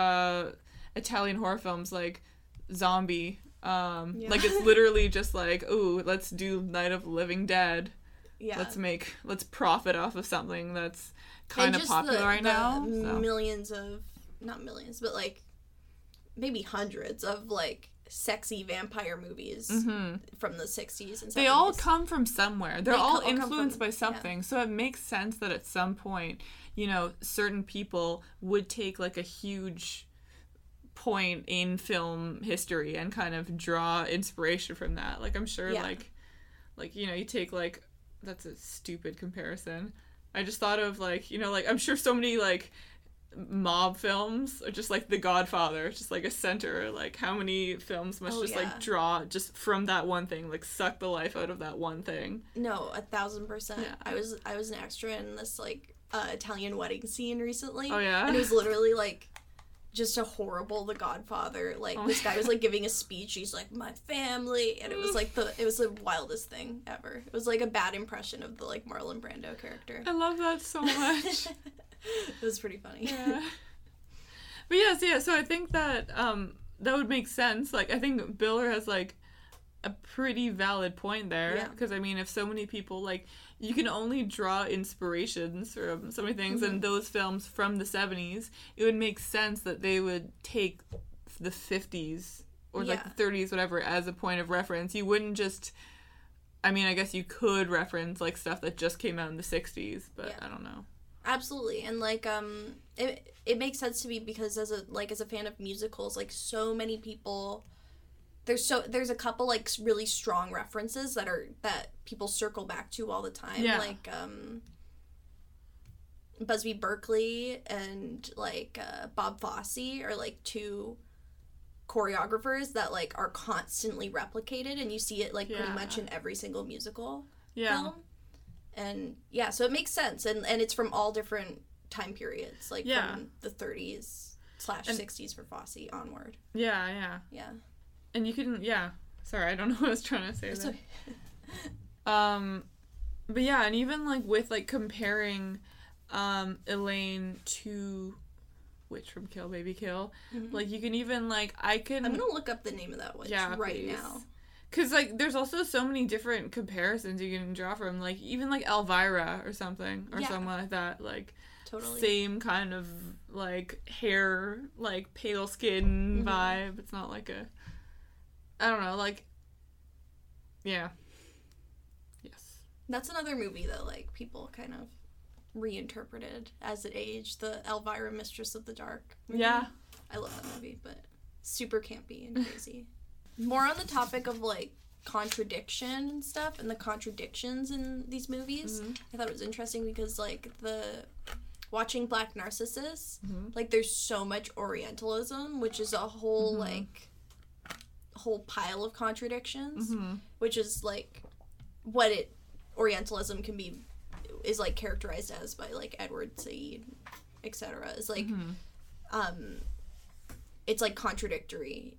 uh Italian horror films like Zombie. Um, Yeah. like it's literally just like, ooh, let's do Night of the Living Dead. Yeah. Let's make, let's profit off of something that's kind And of just popular the- right the now. So. Millions of, not millions, but like maybe hundreds of like sexy vampire movies hmm from the sixties and seventies. They all come from somewhere. They're They all co- all come influenced from- by yeah. something. So it makes sense that at some point, you know, certain people would take like a huge point in film history and kind of draw inspiration from that. Like I'm sure Yeah. like like you know, you take like that's a stupid comparison. I just thought of, like, you know, like, I'm sure so many, like, mob films are just, like, The Godfather, just, like, a center. Like, how many films must Oh, just, yeah. like, draw just from that one thing, like, suck the life out of that one thing. No, a thousand percent. Yeah. I was I was an extra in this, like, uh, Italian wedding scene recently. Oh, yeah? And it was literally, like, just a horrible The Godfather. Like, Oh this my guy was, like, giving a speech. He's like, my family. And it was, like, the it was the wildest thing ever. It was, like, a bad impression of the, like, Marlon Brando character. I love that so much. It was pretty funny. Yeah. But yes, yeah, so I think that um that would make sense. Like, I think Biller has, like, a pretty valid point there. Yeah. Because, I mean, if so many people, like, you can only draw inspirations from so many things, Mm-hmm. and those films from the seventies, it would make sense that they would take the fifties or, like, Yeah. the thirties, whatever, as a point of reference. You wouldn't just... I mean, I guess you could reference, like, stuff that just came out in the sixties, but Yeah. I don't know. Absolutely. And, like, um, it it makes sense to me because as a, like, as a fan of musicals, like, so many people... There's so there's a couple, like, really strong references that are that people circle back to all the time. Yeah. Like um, Busby Berkeley and, like, uh, Bob Fosse are, like, two choreographers that, like, are constantly replicated, and you see it, like, Yeah. pretty much in every single musical Yeah. film. And yeah, so it makes sense, and and it's from all different time periods, like Yeah. from the thirties slash And- sixties for Fosse onward. Yeah, yeah. Yeah. And you can, yeah. Sorry, I don't know what I was trying to say It's there. okay. Um, but yeah, and even, like, with, like, comparing, um, Elaine to Witch from Kill Baby Kill, Mhm. like, you can even, like, I can... I'm gonna look up the name of that witch Yeah, right please. now. Because, like, there's also so many different comparisons you can draw from, like, even, like, Elvira or something, or Yeah. someone like that, like, Totally. same kind of, like, hair, like, pale skin Mhm. vibe. It's not like a... I don't know, like... Yeah. Yes. That's another movie that, like, people kind of reinterpreted as it aged. The Elvira, Mistress of the Dark movie. Yeah. I love that movie, but super campy and crazy. More on the topic of, like, contradiction and stuff, and the contradictions in these movies. Mhm. I thought it was interesting because, like, the watching Black Narcissus, Mhm. like, there's so much Orientalism, which is a whole Mhm. like whole pile of contradictions, Mm-hmm. which is like what it Orientalism can be is like characterized as by like Edward Said, et cetera. Is like Mhm. um, it's like contradictory.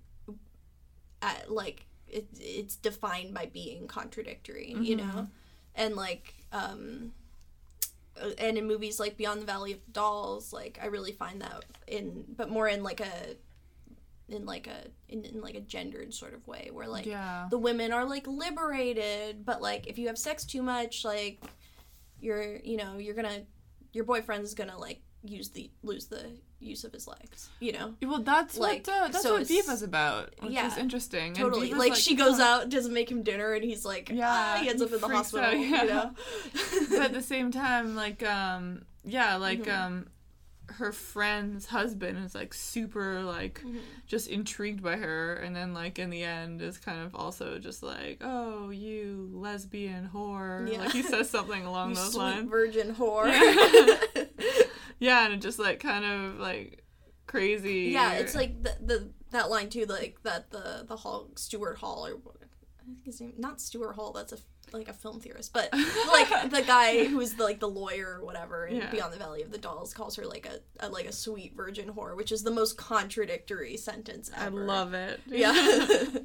At, like it, it's defined by being contradictory, you Mhm. know, and like um, uh, and in movies like Beyond the Valley of Dolls, like I really find that in, but more in like a, in like a in, in like a gendered sort of way, where like Yeah. the women are like liberated, but like if you have sex too much, like you're you know you're gonna your boyfriend's gonna like use the lose the use of his legs, you know. Well, that's Like, what uh, that's so what it's- Diva's about, which yeah, is interesting. And Totally. Diva's Like, she goes huh. out, doesn't make him dinner, and he's like, Yeah, ah, he ends he up in the freaks hospital, out, yeah. you know? But at the same time, like, um, yeah, like, Mhm. um, her friend's husband is, like, super, like, Mhm. just intrigued by her, and then, like, in the end is kind of also just like, oh, you lesbian whore. Yeah. Like, he says something along You those sweet lines. virgin whore. Yeah. Yeah, and it just, like, kind of, like, crazy. Yeah, it's like the, the that line too, like that the the Hall Stuart Hall or what- I think his name not Stuart Hall. That's a like a film theorist, but like the guy who's the, like the lawyer or whatever in Yeah. Beyond the Valley of the Dolls calls her like a, a like a sweet virgin whore, which is the most contradictory sentence I ever. love it. Yeah.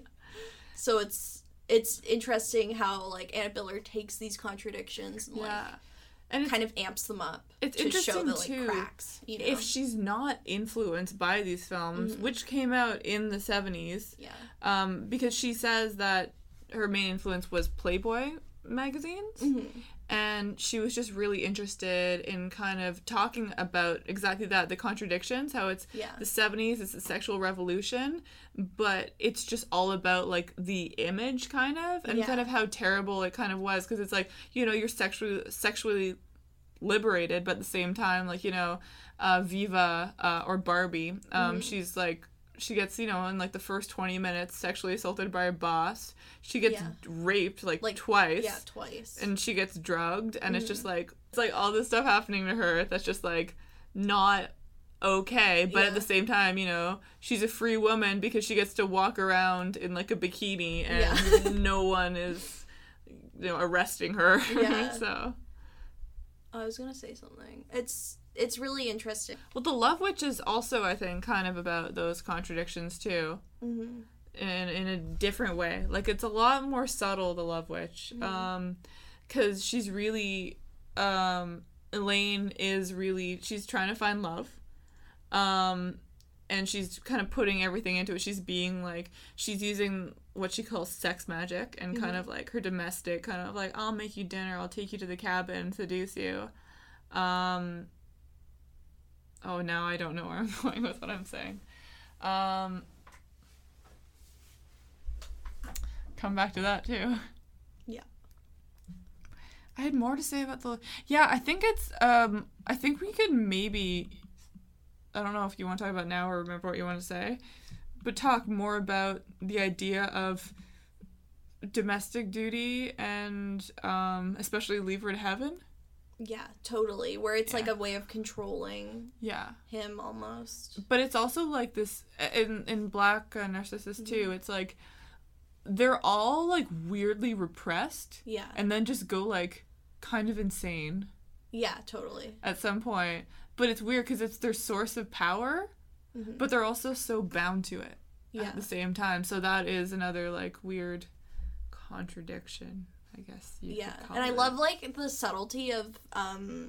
So it's it's interesting how like Anna Biller takes these contradictions and like Yeah. And it's kind of amps them up It's to show interesting, the like too, cracks. You know? if she's not influenced by these films, Mhm. which came out in the seventies, yeah. um, because she says that her main influence was Playboy magazines, Mhm. and she was just really interested in kind of talking about exactly that, the contradictions, how it's Yeah. the seventies, it's a sexual revolution, but it's just all about, like, the image, kind of, and Yeah. kind of how terrible it kind of was, because it's like, you know, you're sexually sexually liberated, but at the same time, like, you know, uh, Viva, uh, or Barbie, um, Mhm. she's, like, she gets, you know, in, like, the first twenty minutes, sexually assaulted by a boss. She gets Yeah. raped, like, Like, twice. Yeah, twice. And she gets drugged, and it's just, like, It's like all this stuff happening to her that's just like not okay, but yeah. at the same time, you know, she's a free woman because she gets to walk around in like a bikini and yeah. no one is, you know, arresting her. Yeah. So I was gonna say something. It's it's really interesting. Well, The Love Witch is also, I think, kind of about those contradictions too. Mm-hmm. In in a different way. Like, it's a lot more subtle, The Love Witch. Mm-hmm. Um, because she's really, um, Elaine is really, she's trying to find love. Um, and she's kind of putting everything into it. She's being, like, she's using what she calls sex magic and mm-hmm. kind of, like, her domestic, kind of, like, I'll make you dinner, I'll take you to the cabin, seduce you. Um, oh, now I don't know where I'm going with what I'm saying. Um... Come back to that too. Yeah. I had more to say about the... Yeah, I think it's... Um, I think we could maybe... I don't know if you want to talk about now or remember what you want to say, but talk more about the idea of domestic duty and um, especially Leave Her to Heaven. Yeah, totally. Where it's yeah. like a way of controlling yeah. him almost. But it's also like this... In, in Black uh, Narcissus mm-hmm. too, it's like... They're all, like, weirdly repressed. Yeah. And then just go, like, kind of insane. Yeah, totally. At some point. But it's weird because it's their source of power, mm-hmm. but they're also so bound to it yeah. at the same time. So that is another, like, weird contradiction, I guess you yeah. could call and it. I love, like, the subtlety of um,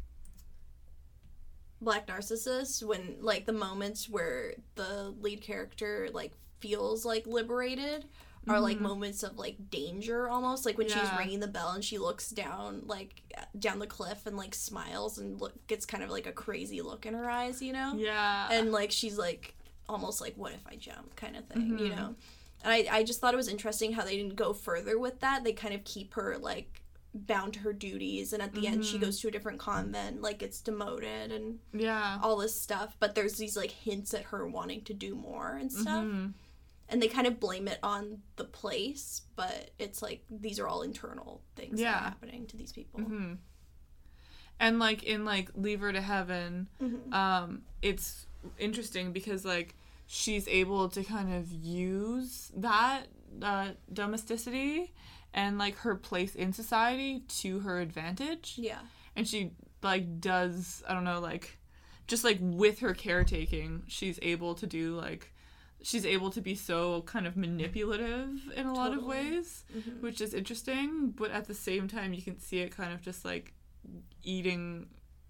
Black Narcissus when, like, the moments where the lead character, like, feels, like, liberated are like mm-hmm. moments of like danger almost, like when yeah. she's ringing the bell and she looks down like down the cliff and like smiles and look, gets kind of like a crazy look in her eyes, you know? Yeah. And like she's like almost like, what if I jump kind of thing, mm-hmm. you know? And I, I just thought it was interesting how they didn't go further with that. They kind of keep her like bound to her duties, and at the mm-hmm. end she goes to a different convent, like gets demoted and yeah all this stuff, but there's these like hints at her wanting to do more and stuff. Mm-hmm. And they kind of blame it on the place, but it's like these are all internal things yeah. that are happening to these people. Mm-hmm. And like in like Leave Her to Heaven, mm-hmm. um, it's interesting because like she's able to kind of use that uh, domesticity and like her place in society to her advantage. Yeah. And she like does, I don't know, like just like with her caretaking, she's able to do like she's able to be so kind of manipulative in a totally. lot of ways, mm-hmm. which is interesting, but at the same time you can see it kind of just like eating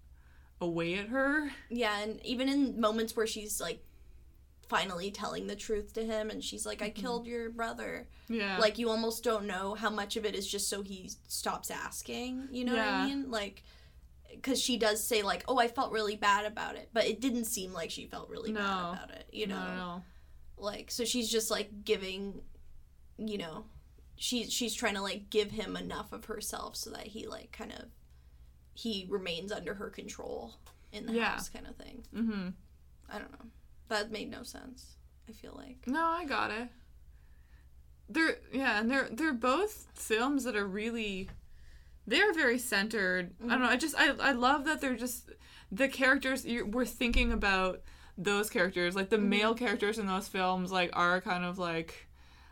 away at her. Yeah, and even in moments where she's like finally telling the truth to him and she's like, I mm-hmm. killed your brother. Yeah. Like you almost don't know how much of it is just so he stops asking, you know yeah. what I mean? Like, because she does say like, oh, I felt really bad about it, but it didn't seem like she felt really no. bad about it, you know? No, no. Like, so she's just, like, giving, you know, she, she's trying to, like, give him enough of herself so that he, like, kind of, he remains under her control in the yeah. house kind of thing. Mm-hmm. I don't know. That made no sense, I feel like. No, I got it. They're, yeah, and they're, they're both films that are really, they're very centered. Mm-hmm. I don't know, I just, I, I love that they're just, the characters, you're, we're thinking about those characters, like the mm-hmm. male characters in those films, like are kind of like,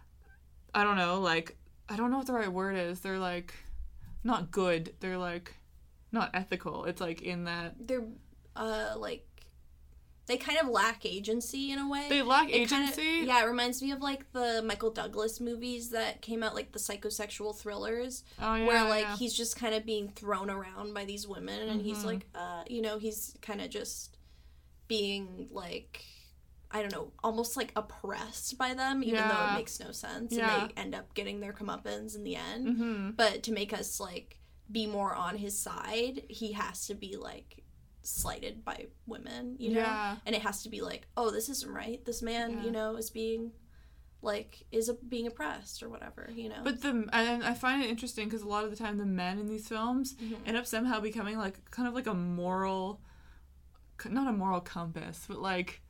I don't know, like I don't know what the right word is. They're like not good. They're like not ethical. It's like in that they're uh like they kind of lack agency in a way. They lack it agency? Kind of, yeah, it reminds me of like the Michael Douglas movies that came out, like the psychosexual thrillers. Oh, yeah, where like yeah. he's just kind of being thrown around by these women and mm-hmm. he's like, uh, you know, he's kind of just being like, I don't know, almost like oppressed by them, even yeah. though it makes no sense. Yeah. And they end up getting their comeuppance in the end. Mm-hmm. But to make us like be more on his side, he has to be like slighted by women, you know? Yeah. And it has to be like, oh, this isn't right. This man, yeah. you know, is being like, is a, being oppressed or whatever, you know? But the, and I find it interesting because a lot of the time the men in these films mm-hmm. end up somehow becoming like kind of like a moral, not a moral compass, but like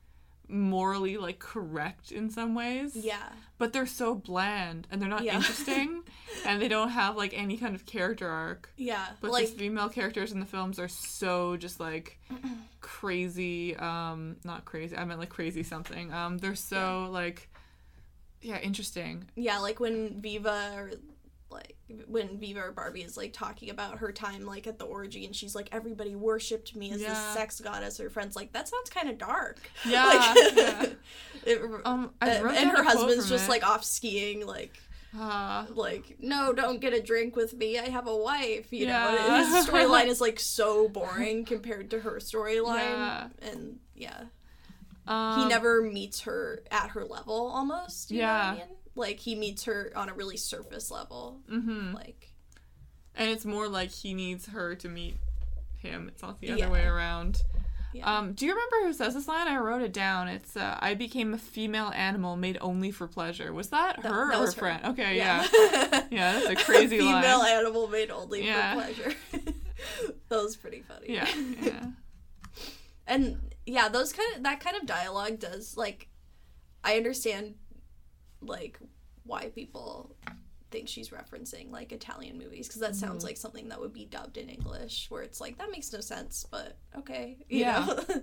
morally, like, correct in some ways. Yeah. But they're so bland, and they're not Yeah. interesting, and they don't have, like, any kind of character arc. Yeah. But like, the female characters in the films are so just, like, crazy, um, not crazy, I meant, like, crazy something. Um, they're so, yeah. like, yeah, interesting. Yeah, like, when Viva, or, like, when Viva or Barbie is, like, talking about her time, like, at the orgy, and she's like, everybody worshipped me as yeah. this sex goddess. Her friend's like, that sounds kind of dark. Yeah, like, yeah. it, um, uh, and her husband's just, it. like, off skiing, like, uh, like, no, don't get a drink with me, I have a wife, you yeah. know? His storyline is, like, so boring compared to her storyline. Yeah. And, yeah. Um, he never meets her at her level, almost, you yeah. know what I mean? Like, he meets her on a really surface level. Mm-hmm. Like... And it's more like he needs her to meet him. It's not the other yeah. way around. Yeah. Um, do you remember who says this line? I wrote it down. It's, uh, I became a female animal made only for pleasure. Was that, that her that or was her her. friend? Okay, yeah. Yeah, yeah that's a crazy female line. Female animal made only yeah. for pleasure. That was pretty funny. Yeah, yeah. And, yeah, those kind of, that kind of dialogue does, like, I understand, like, why people think she's referencing, like, Italian movies, because that mm-hmm. sounds like something that would be dubbed in English, where it's like, that makes no sense, but okay. You yeah. know?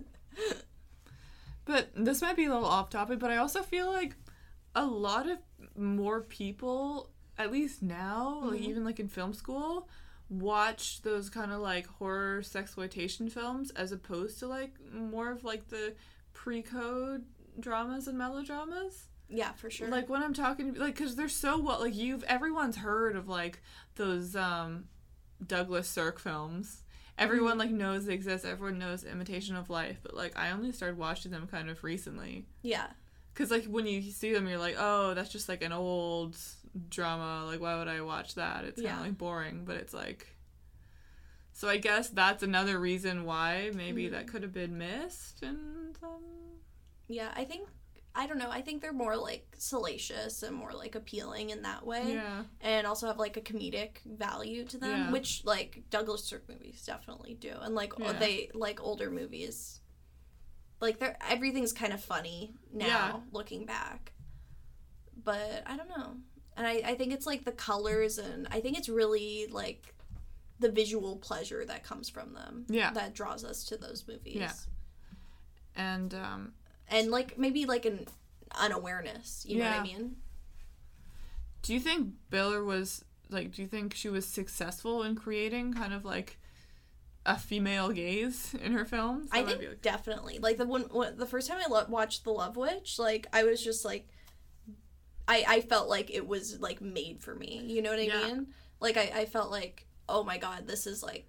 But this might be a little off topic, but I also feel like a lot of more people, at least now, mm-hmm. like, even, like, in film school, watch those kind of, like, horror sexploitation films as opposed to, like, more of, like, the pre-code dramas and melodramas. Yeah, for sure. Like, when I'm talking, like, because they're so well, like, you've, everyone's heard of, like, those, um, Douglas Sirk films. Everyone, mm-hmm. like, knows they exist. Everyone knows Imitation of Life. But, like, I only started watching them kind of recently. Yeah. Because, like, when you see them, you're like, oh, that's just, like, an old drama. Like, why would I watch that? It's kind of, yeah. like, boring. But it's, like... So I guess that's another reason why maybe mm-hmm. that could have been missed. And, um... Yeah, I think... I don't know, I think they're more, like, salacious and more, like, appealing in that way. Yeah. And also have, like, a comedic value to them, yeah. which, like, Douglas Sirk movies definitely do. And, like, yeah. they, like, older movies, like, they're, everything's kind of funny now, yeah. looking back. But, I don't know. And I, I think it's, like, the colors, and I think it's really, like, the visual pleasure that comes from them. Yeah. That draws us to those movies. Yeah. And, um... And, like, maybe, like, an unawareness, you know yeah. what I mean? Do you think Biller was, like, do you think she was successful in creating kind of, like, a female gaze in her films? I think like... definitely. Like, the one, when, the first time I lo- watched The Love Witch, like, I was just, like, I, I felt like it was, like, made for me, you know what I yeah. mean? Like, I, I felt like, oh my god, this is, like,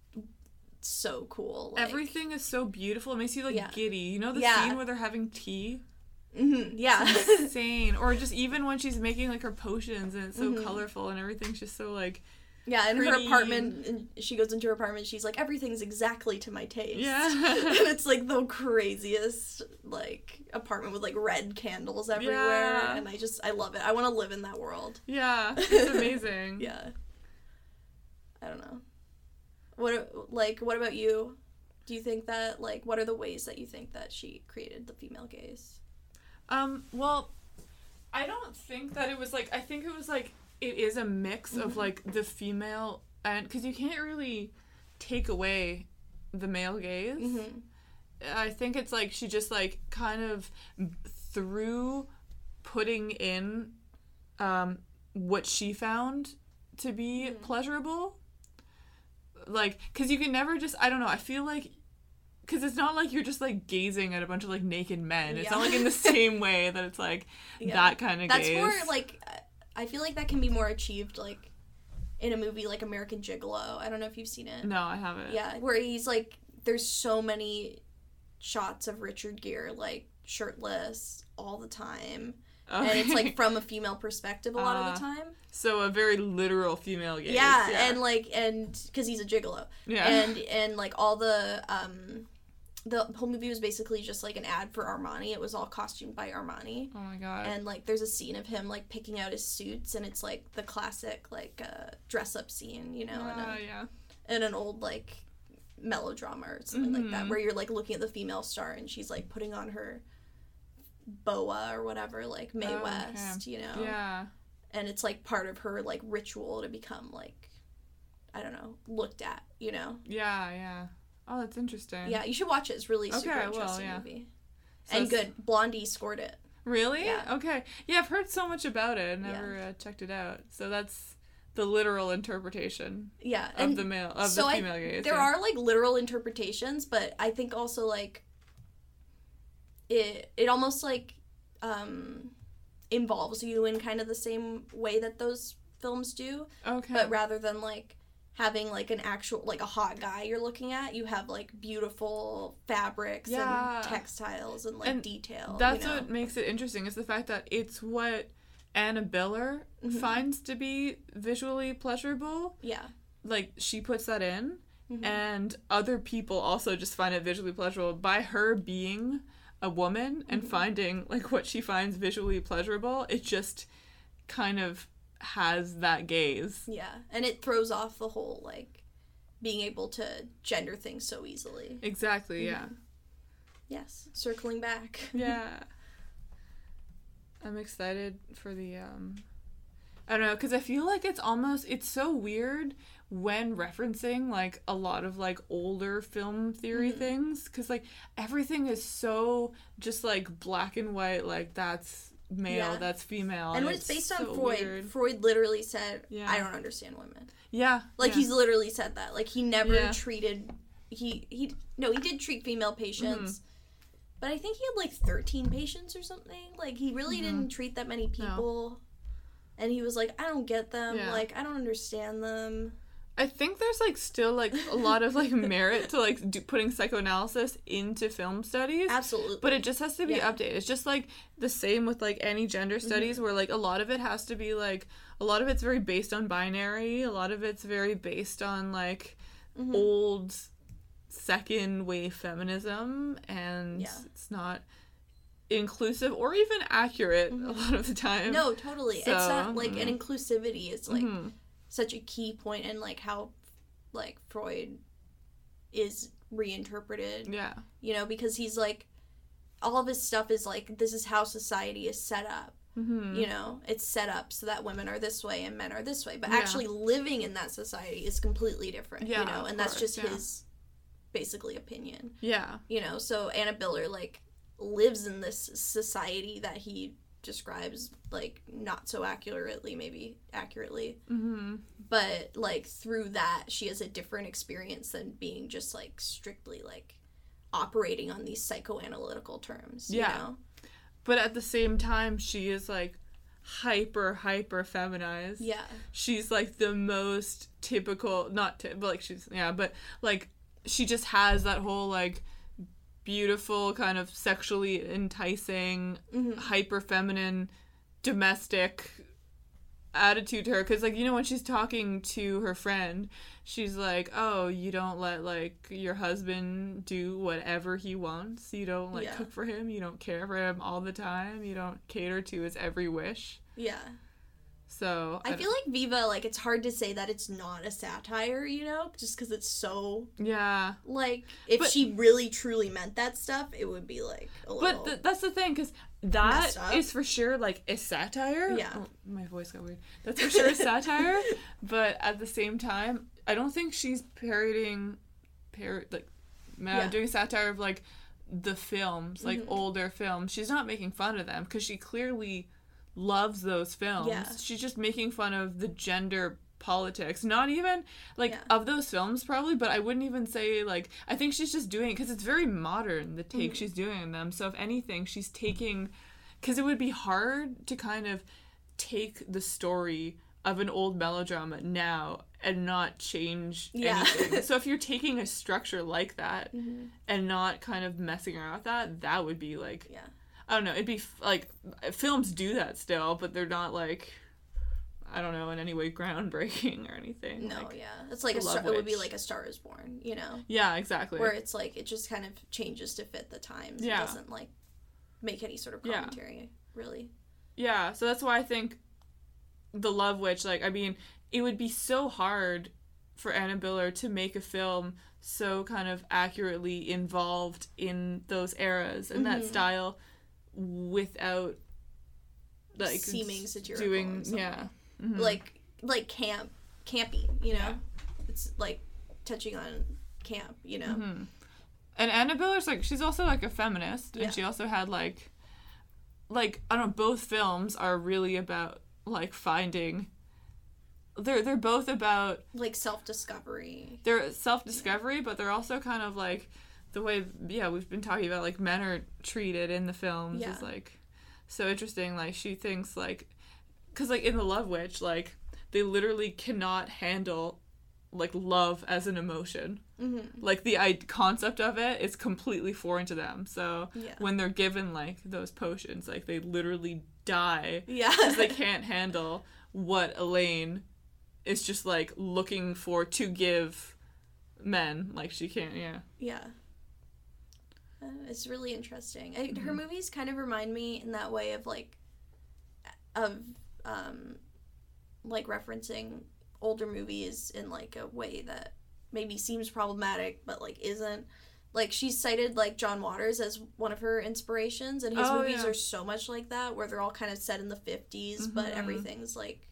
so cool. Like, everything is so beautiful. It makes you, like, yeah. giddy. You know the yeah. scene where they're having tea? Mm-hmm. Yeah. It's insane. Or just even when she's making, like, her potions and it's so mm-hmm. colorful and everything's just so, like, yeah, in her pretty. apartment, and she goes into her apartment, she's like, everything's exactly to my taste. Yeah. And it's, like, the craziest, like, apartment with, like, red candles everywhere. Yeah. And I just, I love it. I want to live in that world. Yeah. It's amazing. Yeah. I don't know. What, like, what about you? Do you think that, like, what are the ways that you think that she created the female gaze? Um, well, I don't think that it was, like, I think it was, like, it is a mix mm-hmm. of, like, the female, and, because you can't really take away the male gaze. Mm-hmm. I think it's, like, she just, like, kind of, through putting in, um, what she found to be mm-hmm. pleasurable, like, because you can never just, I don't know, I feel like, because it's not like you're just, like, gazing at a bunch of, like, naked men. It's yeah. not, like, in the same way that it's, like, yeah. that kind of That's gaze. more, like, I feel like that can be more achieved, like, in a movie like American Gigolo. I don't know if you've seen it. No, I haven't. Yeah, where he's, like, there's so many shots of Richard Gere, like, shirtless all the time. Okay. And it's, like, from a female perspective a lot uh, of the time. So a very literal female gaze. Yeah, yeah. and, like, and, because he's a gigolo. Yeah. And, and, like, all the, um, the whole movie was basically just, like, an ad for Armani. It was all costumed by Armani. Oh, my God. And, like, there's a scene of him, like, picking out his suits, and it's, like, the classic, like, uh, dress-up scene, you know? Oh, uh, yeah. yeah. In an old, like, melodrama or something mm-hmm. like that, where you're, like, looking at the female star, and she's, like, putting on her boa or whatever, like Mae Oh, okay. West, you know? Yeah. And it's like part of her like ritual to become like, I don't know, looked at, you know? Yeah, yeah. Oh, that's interesting. Yeah, you should watch it. It's really super Okay, I will, interesting yeah. movie. So And it's- good. Blondie scored it. Really? Yeah. Okay. Yeah, I've heard so much about it. Never uh, checked it out. So that's the literal interpretation Yeah. of And the male of so the I, female gaze. there yeah. are like literal interpretations, but I think also like it it almost like um involves you in kind of the same way that those films do, Okay. but rather than like having like an actual like a hot guy you're looking at, you have like beautiful fabrics Yeah. and textiles and like And detail. That's you know? what makes it interesting is the fact that it's what Anna Biller Mhm. finds to be visually pleasurable. Yeah. Like, she puts that in, Mhm. and other people also just find it visually pleasurable by her being a woman and Mhm. finding, like, what she finds visually pleasurable. It just kind of has that gaze. Yeah. And it throws off the whole like being able to gender things so easily. Exactly, yeah. Mhm. Yes. Circling back. Yeah. I'm excited for the, um... I don't know, because I feel like it's almost... It's so weird when referencing, like, a lot of, like, older film theory Mhm. things. Because, like, everything is so just, like, black and white. Like, that's male, Yeah. that's female. And when it's based on so Freud, weird. Freud literally said, Yeah. I don't understand women. Yeah. Like, yeah. he's literally said that. Like, he never Yeah. treated... He, he... No, he did treat female patients. Mm-hmm. But I think he had, like, thirteen patients or something. Like, he really Mhm. didn't treat that many people. And he was like, I don't get them. Yeah. Like, I don't understand them. I think there's, like, still, like, a lot of, like, merit to, like, do, putting psychoanalysis into film studies. Absolutely. But it just has to be Yeah. updated. It's just, like, the same with, like, any gender studies where, like, a lot of it has to be, like, a lot of it's very based on binary. A lot of it's very based on, like, Mhm. old second wave feminism. And Yeah. it's not inclusive or even accurate Mhm. a lot of the time. No, totally. it's not, like, mm. an inclusivity is, like, Mhm. such a key point in, like, how, like, Freud is reinterpreted. Yeah. You know, because he's, like, all of his stuff is, like, this is how society is set up. Mm-hmm. You know, it's set up so that women are this way and men are this way. But Yeah. actually living in that society is completely different, Yeah, you know, of and that's course, just yeah. his, basically, opinion. Yeah. You know, so Anna Biller, like, lives in this society that he describes, like, not so accurately, maybe accurately. Mm-hmm. But, like, through that, she has a different experience than being just, like, strictly, like, operating on these psychoanalytical terms, you Yeah. know? But at the same time, she is, like, hyper, hyper feminized. Yeah. She's, like, the most typical, not, ty- but, like, she's, yeah, but, like, she just has that whole, like, beautiful, kind of sexually enticing, Mhm. hyper feminine, domestic attitude to her. Because, like, you know, when she's talking to her friend, she's like, oh, you don't let, like, your husband do whatever he wants. You don't, like, Yeah. cook for him. You don't care for him all the time. You don't cater to his every wish. Yeah. So, I feel like Viva, like, it's hard to say that it's not a satire, you know? Just because it's so, yeah. like, if But- she really truly meant that stuff, it would be, like, a little... But th- that's the thing, because that Messed up. is for sure, like, a satire. Yeah. Oh, my voice got weird. That's for sure a satire, but at the same time, I don't think she's parodying, par- like, uh, Yeah. doing satire of, like, the films, like, Mhm. older films. She's not making fun of them, because she clearly loves those films. Yeah. She's just making fun of the gender politics. Not even, like, Yeah. of those films, probably, but I wouldn't even say, like, I think she's just doing it because it's very modern, the take Mhm. she's doing in them. So, if anything, she's taking, because it would be hard to kind of take the story of an old melodrama now and not change Yeah. anything. So, if you're taking a structure like that Mhm. and not kind of messing around with that, that would be, like, Yeah. I don't know, it'd be, f- like, films do that still, but they're not, like, I don't know, in any way groundbreaking or anything. No, like, yeah. It's like a Love star- it would be Witch. like A Star is Born, you know? Yeah, exactly. Where it's like, it just kind of changes to fit the times. Yeah. It doesn't, like, make any sort of Yeah. commentary, really. Yeah, so that's why I think The Love Witch, like, I mean, it would be so hard for Anna Biller to make a film so kind of accurately involved in those eras and that Mhm. style without like seeming satirical doing yeah mm-hmm. like like camp campy, you know. Yeah. It's like touching on camp, you know. Mm-hmm. And Anna Miller's like, she's also like a feminist, and yeah. she also had like like I don't know, both films are really about like finding they're they're both about like self-discovery. They're self-discovery, but they're also kind of like the way yeah, we've been talking about like men are treated in the films yeah. is like so interesting. Like she thinks like cuz like in The Love Witch, like they literally cannot handle like love as an emotion. Mm-hmm. Like the I- concept of it is completely foreign to them. So yeah. when they're given like those potions, like they literally die yeah. because they can't handle what Elaine is just like looking for to give men. Like she can't. Yeah. Yeah. Uh, it's really interesting. I, Mm-hmm. her movies kind of remind me in that way of like of um like referencing older movies in like a way that maybe seems problematic but like isn't. Like she's cited like John Waters as one of her inspirations, and his oh, movies yeah. are so much like that, where they're all kind of set in the fifties, mm-hmm. but everything's like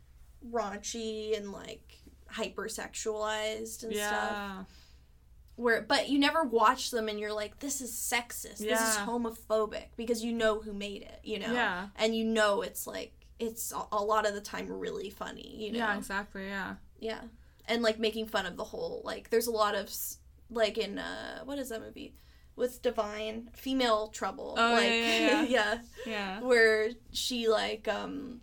raunchy and like hypersexualized and yeah. stuff. Where, but you never watch them and you're like, this is sexist, Yeah. this is homophobic, because you know who made it, you know? Yeah. And you know it's like, it's a, a lot of the time really funny, you know? Yeah, exactly, yeah. Yeah. And like making fun of the whole, like, there's a lot of, s- like in, uh, what is that movie? With Divine, Female Trouble. Oh, like, yeah, yeah, yeah. yeah. Yeah. Where she like, um,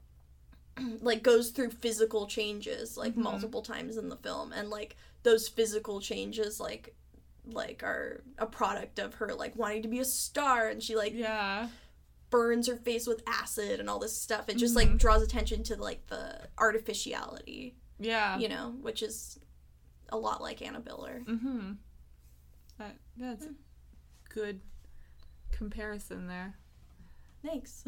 like goes through physical changes like mm-hmm. multiple times in the film, and like those physical changes like like are a product of her like wanting to be a star, and she like yeah. burns her face with acid and all this stuff. It just mm-hmm. like draws attention to like the artificiality, yeah, you know, which is a lot like Anna Biller. Mm-hmm. That, that's a good comparison there. Thanks.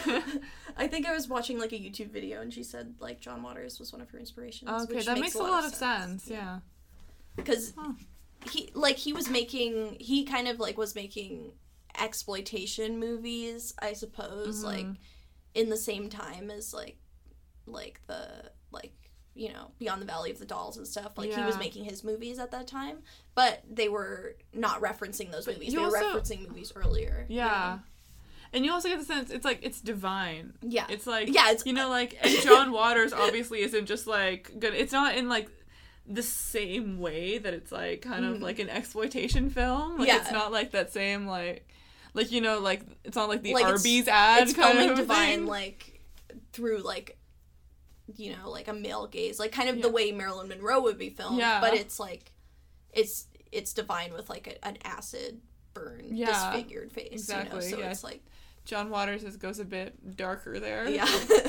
I think I was watching like a YouTube video and she said like John Waters was one of her inspirations. Okay, which that makes, makes a lot of sense. sense. Yeah, because huh. he like he was making he kind of like was making exploitation movies, I suppose, mm-hmm. like in the same time as like like the like you know Beyond the Valley of the Dolls and stuff. Like yeah. he was making his movies at that time, but they were not referencing those but movies. They were also, referencing movies earlier. Yeah. You know? And you also get the sense it's like it's divine. Yeah. It's like yeah, it's you know like and John Waters obviously isn't just like good. It's not in like the same way that it's like kind of mm. like an exploitation film. Like yeah. it's not like that same like like you know like it's not like the like Arby's it's, ad it's kind filming of divine thing. like through like you know like a male gaze, like kind of yeah. the way Marilyn Monroe would be filmed. Yeah. But it's like it's it's divine with like a, an acid burn yeah. disfigured face. Exactly. You know? So yeah. it's like John Waters is, goes a bit darker there. Yeah.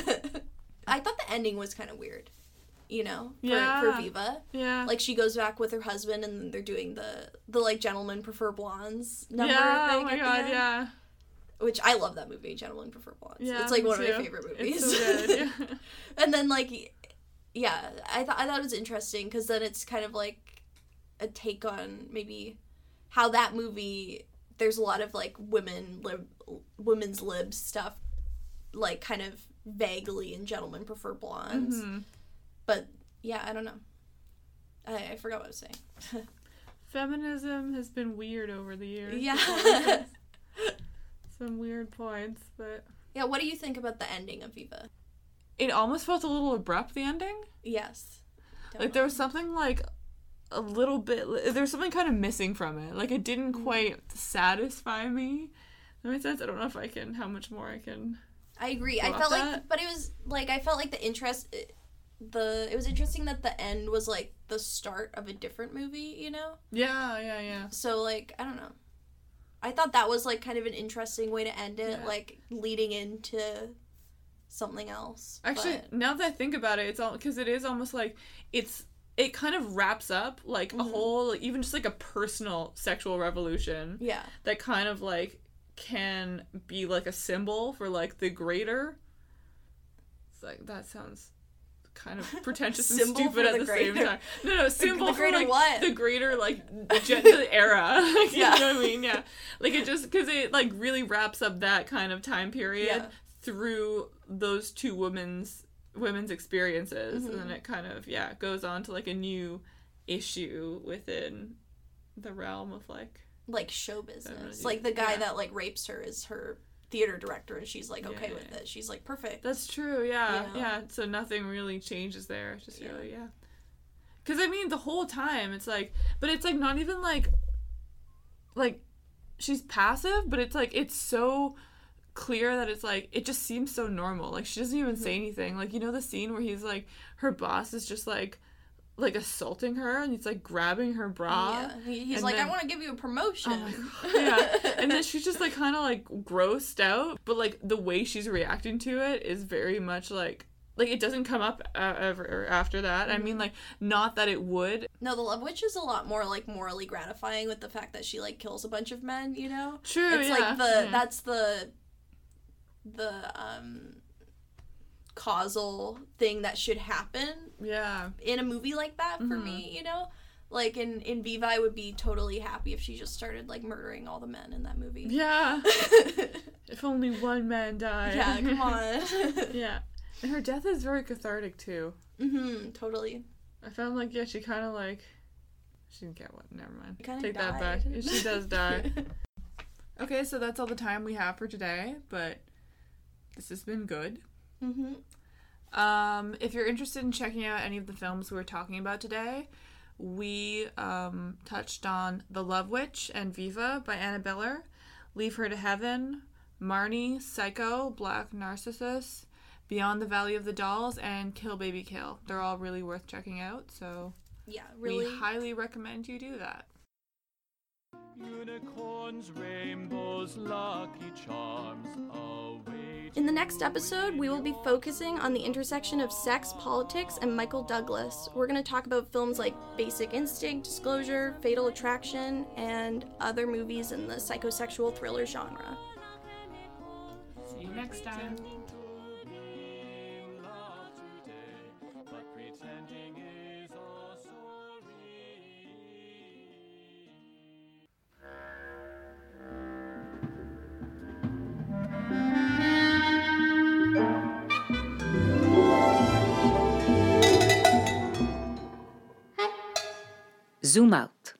I thought the ending was kind of weird, you know, for, yeah. for Viva. Yeah. Like, she goes back with her husband, and they're doing the, the like, Gentlemen Prefer Blondes number yeah, thing. Oh my god, yeah. Which, I love that movie, Gentlemen Prefer Blondes. Yeah, it's, like, one too. of my favorite movies. It's so good, yeah. And then, like, yeah, I, th- I thought it was interesting, because then it's kind of, like, a take on maybe how that movie... There's a lot of, like, women lib, women's lib stuff, like, kind of vaguely in Gentlemen Prefer Blondes. Mm-hmm. But, yeah, I don't know. I, I forgot what I was saying. Feminism has been weird over the years. Yeah. Some weird points, but... Yeah, what do you think about the ending of Viva? It almost felt a little abrupt, the ending. Yes. Definitely. Like, there was something, like... a little bit there's something kind of missing from it. Like it didn't quite satisfy me. That makes sense. I don't know if I can how much more I can I agree. I felt like but it was like I felt like the interest the it was interesting that the end was like the start of a different movie, you know? Yeah, yeah, yeah. So like I don't know. I thought that was like kind of an interesting way to end it, yeah. like leading into something else. Actually, but... now that I think about it, it's all because it is almost like it's it kind of wraps up like mm-hmm. a whole, even just like a personal sexual revolution. Yeah. That kind of like can be like a symbol for like the greater. It's like that sounds kind of pretentious and Symbol stupid for at the the, same greater- time. No, no, symbol the for greater like what? the greater like gen- the era. Like, Yeah. You know what I mean? Yeah. Like it just because it like really wraps up that kind of time period Yeah. through those two women's women's experiences, Mm-hmm. and then it kind of yeah goes on to like a new issue within the realm of like Like show business. really- Like the guy yeah. that like rapes her is her theater director, and she's like okay Yeah. with it. She's like perfect. That's true, yeah, You know? yeah. So nothing really changes there. It's just Yeah. really, yeah. Because I mean, the whole time it's like, but it's like not even like, like, she's passive, but it's like it's so clear that it's like it just seems so normal. Like she doesn't even say anything. Like you know the scene where he's like, her boss is just like, like assaulting her, and he's like grabbing her bra. Yeah. He, he's and like, then- I want to give you a promotion. Oh my God. Yeah, and then she's just like kind of like grossed out, but like the way she's reacting to it is very much like like it doesn't come up uh, ever after that. I mean, like not that it would. No, the Love Witch is a lot more like morally gratifying with the fact that she like kills a bunch of men. You know, True, it's yeah, like the yeah. that's the the um causal thing that should happen Yeah, in a movie like that for Mhm. me. You know, like in in Viva, I would be totally happy if she just started like murdering all the men in that movie. yeah. If only one man died. Yeah, come on. Yeah, and her death is very cathartic too. Mhm, totally. I found like yeah, she kind of like she didn't get what. Never mind. She kinda Take that died. back. She does die. Okay, so that's all the time we have for today, but this has been good. Mhm. Um, if you're interested in checking out any of the films we were talking about today, we um, touched on The Love Witch and Viva by Anna Biller, Leave Her to Heaven, Marnie, Psycho, Black Narcissus, Beyond the Valley of the Dolls, and Kill Baby Kill. They're all really worth checking out, so Yeah, really. we highly recommend you do that. Unicorns, rainbows, lucky charms await. In the next episode, we will be focusing on the intersection of sex, politics, and Michael Douglas. We're going to talk about films like Basic Instinct, Disclosure, Fatal Attraction, and other movies in the psychosexual thriller genre. See you next time. Love today, but pretending is also real. Zoom out.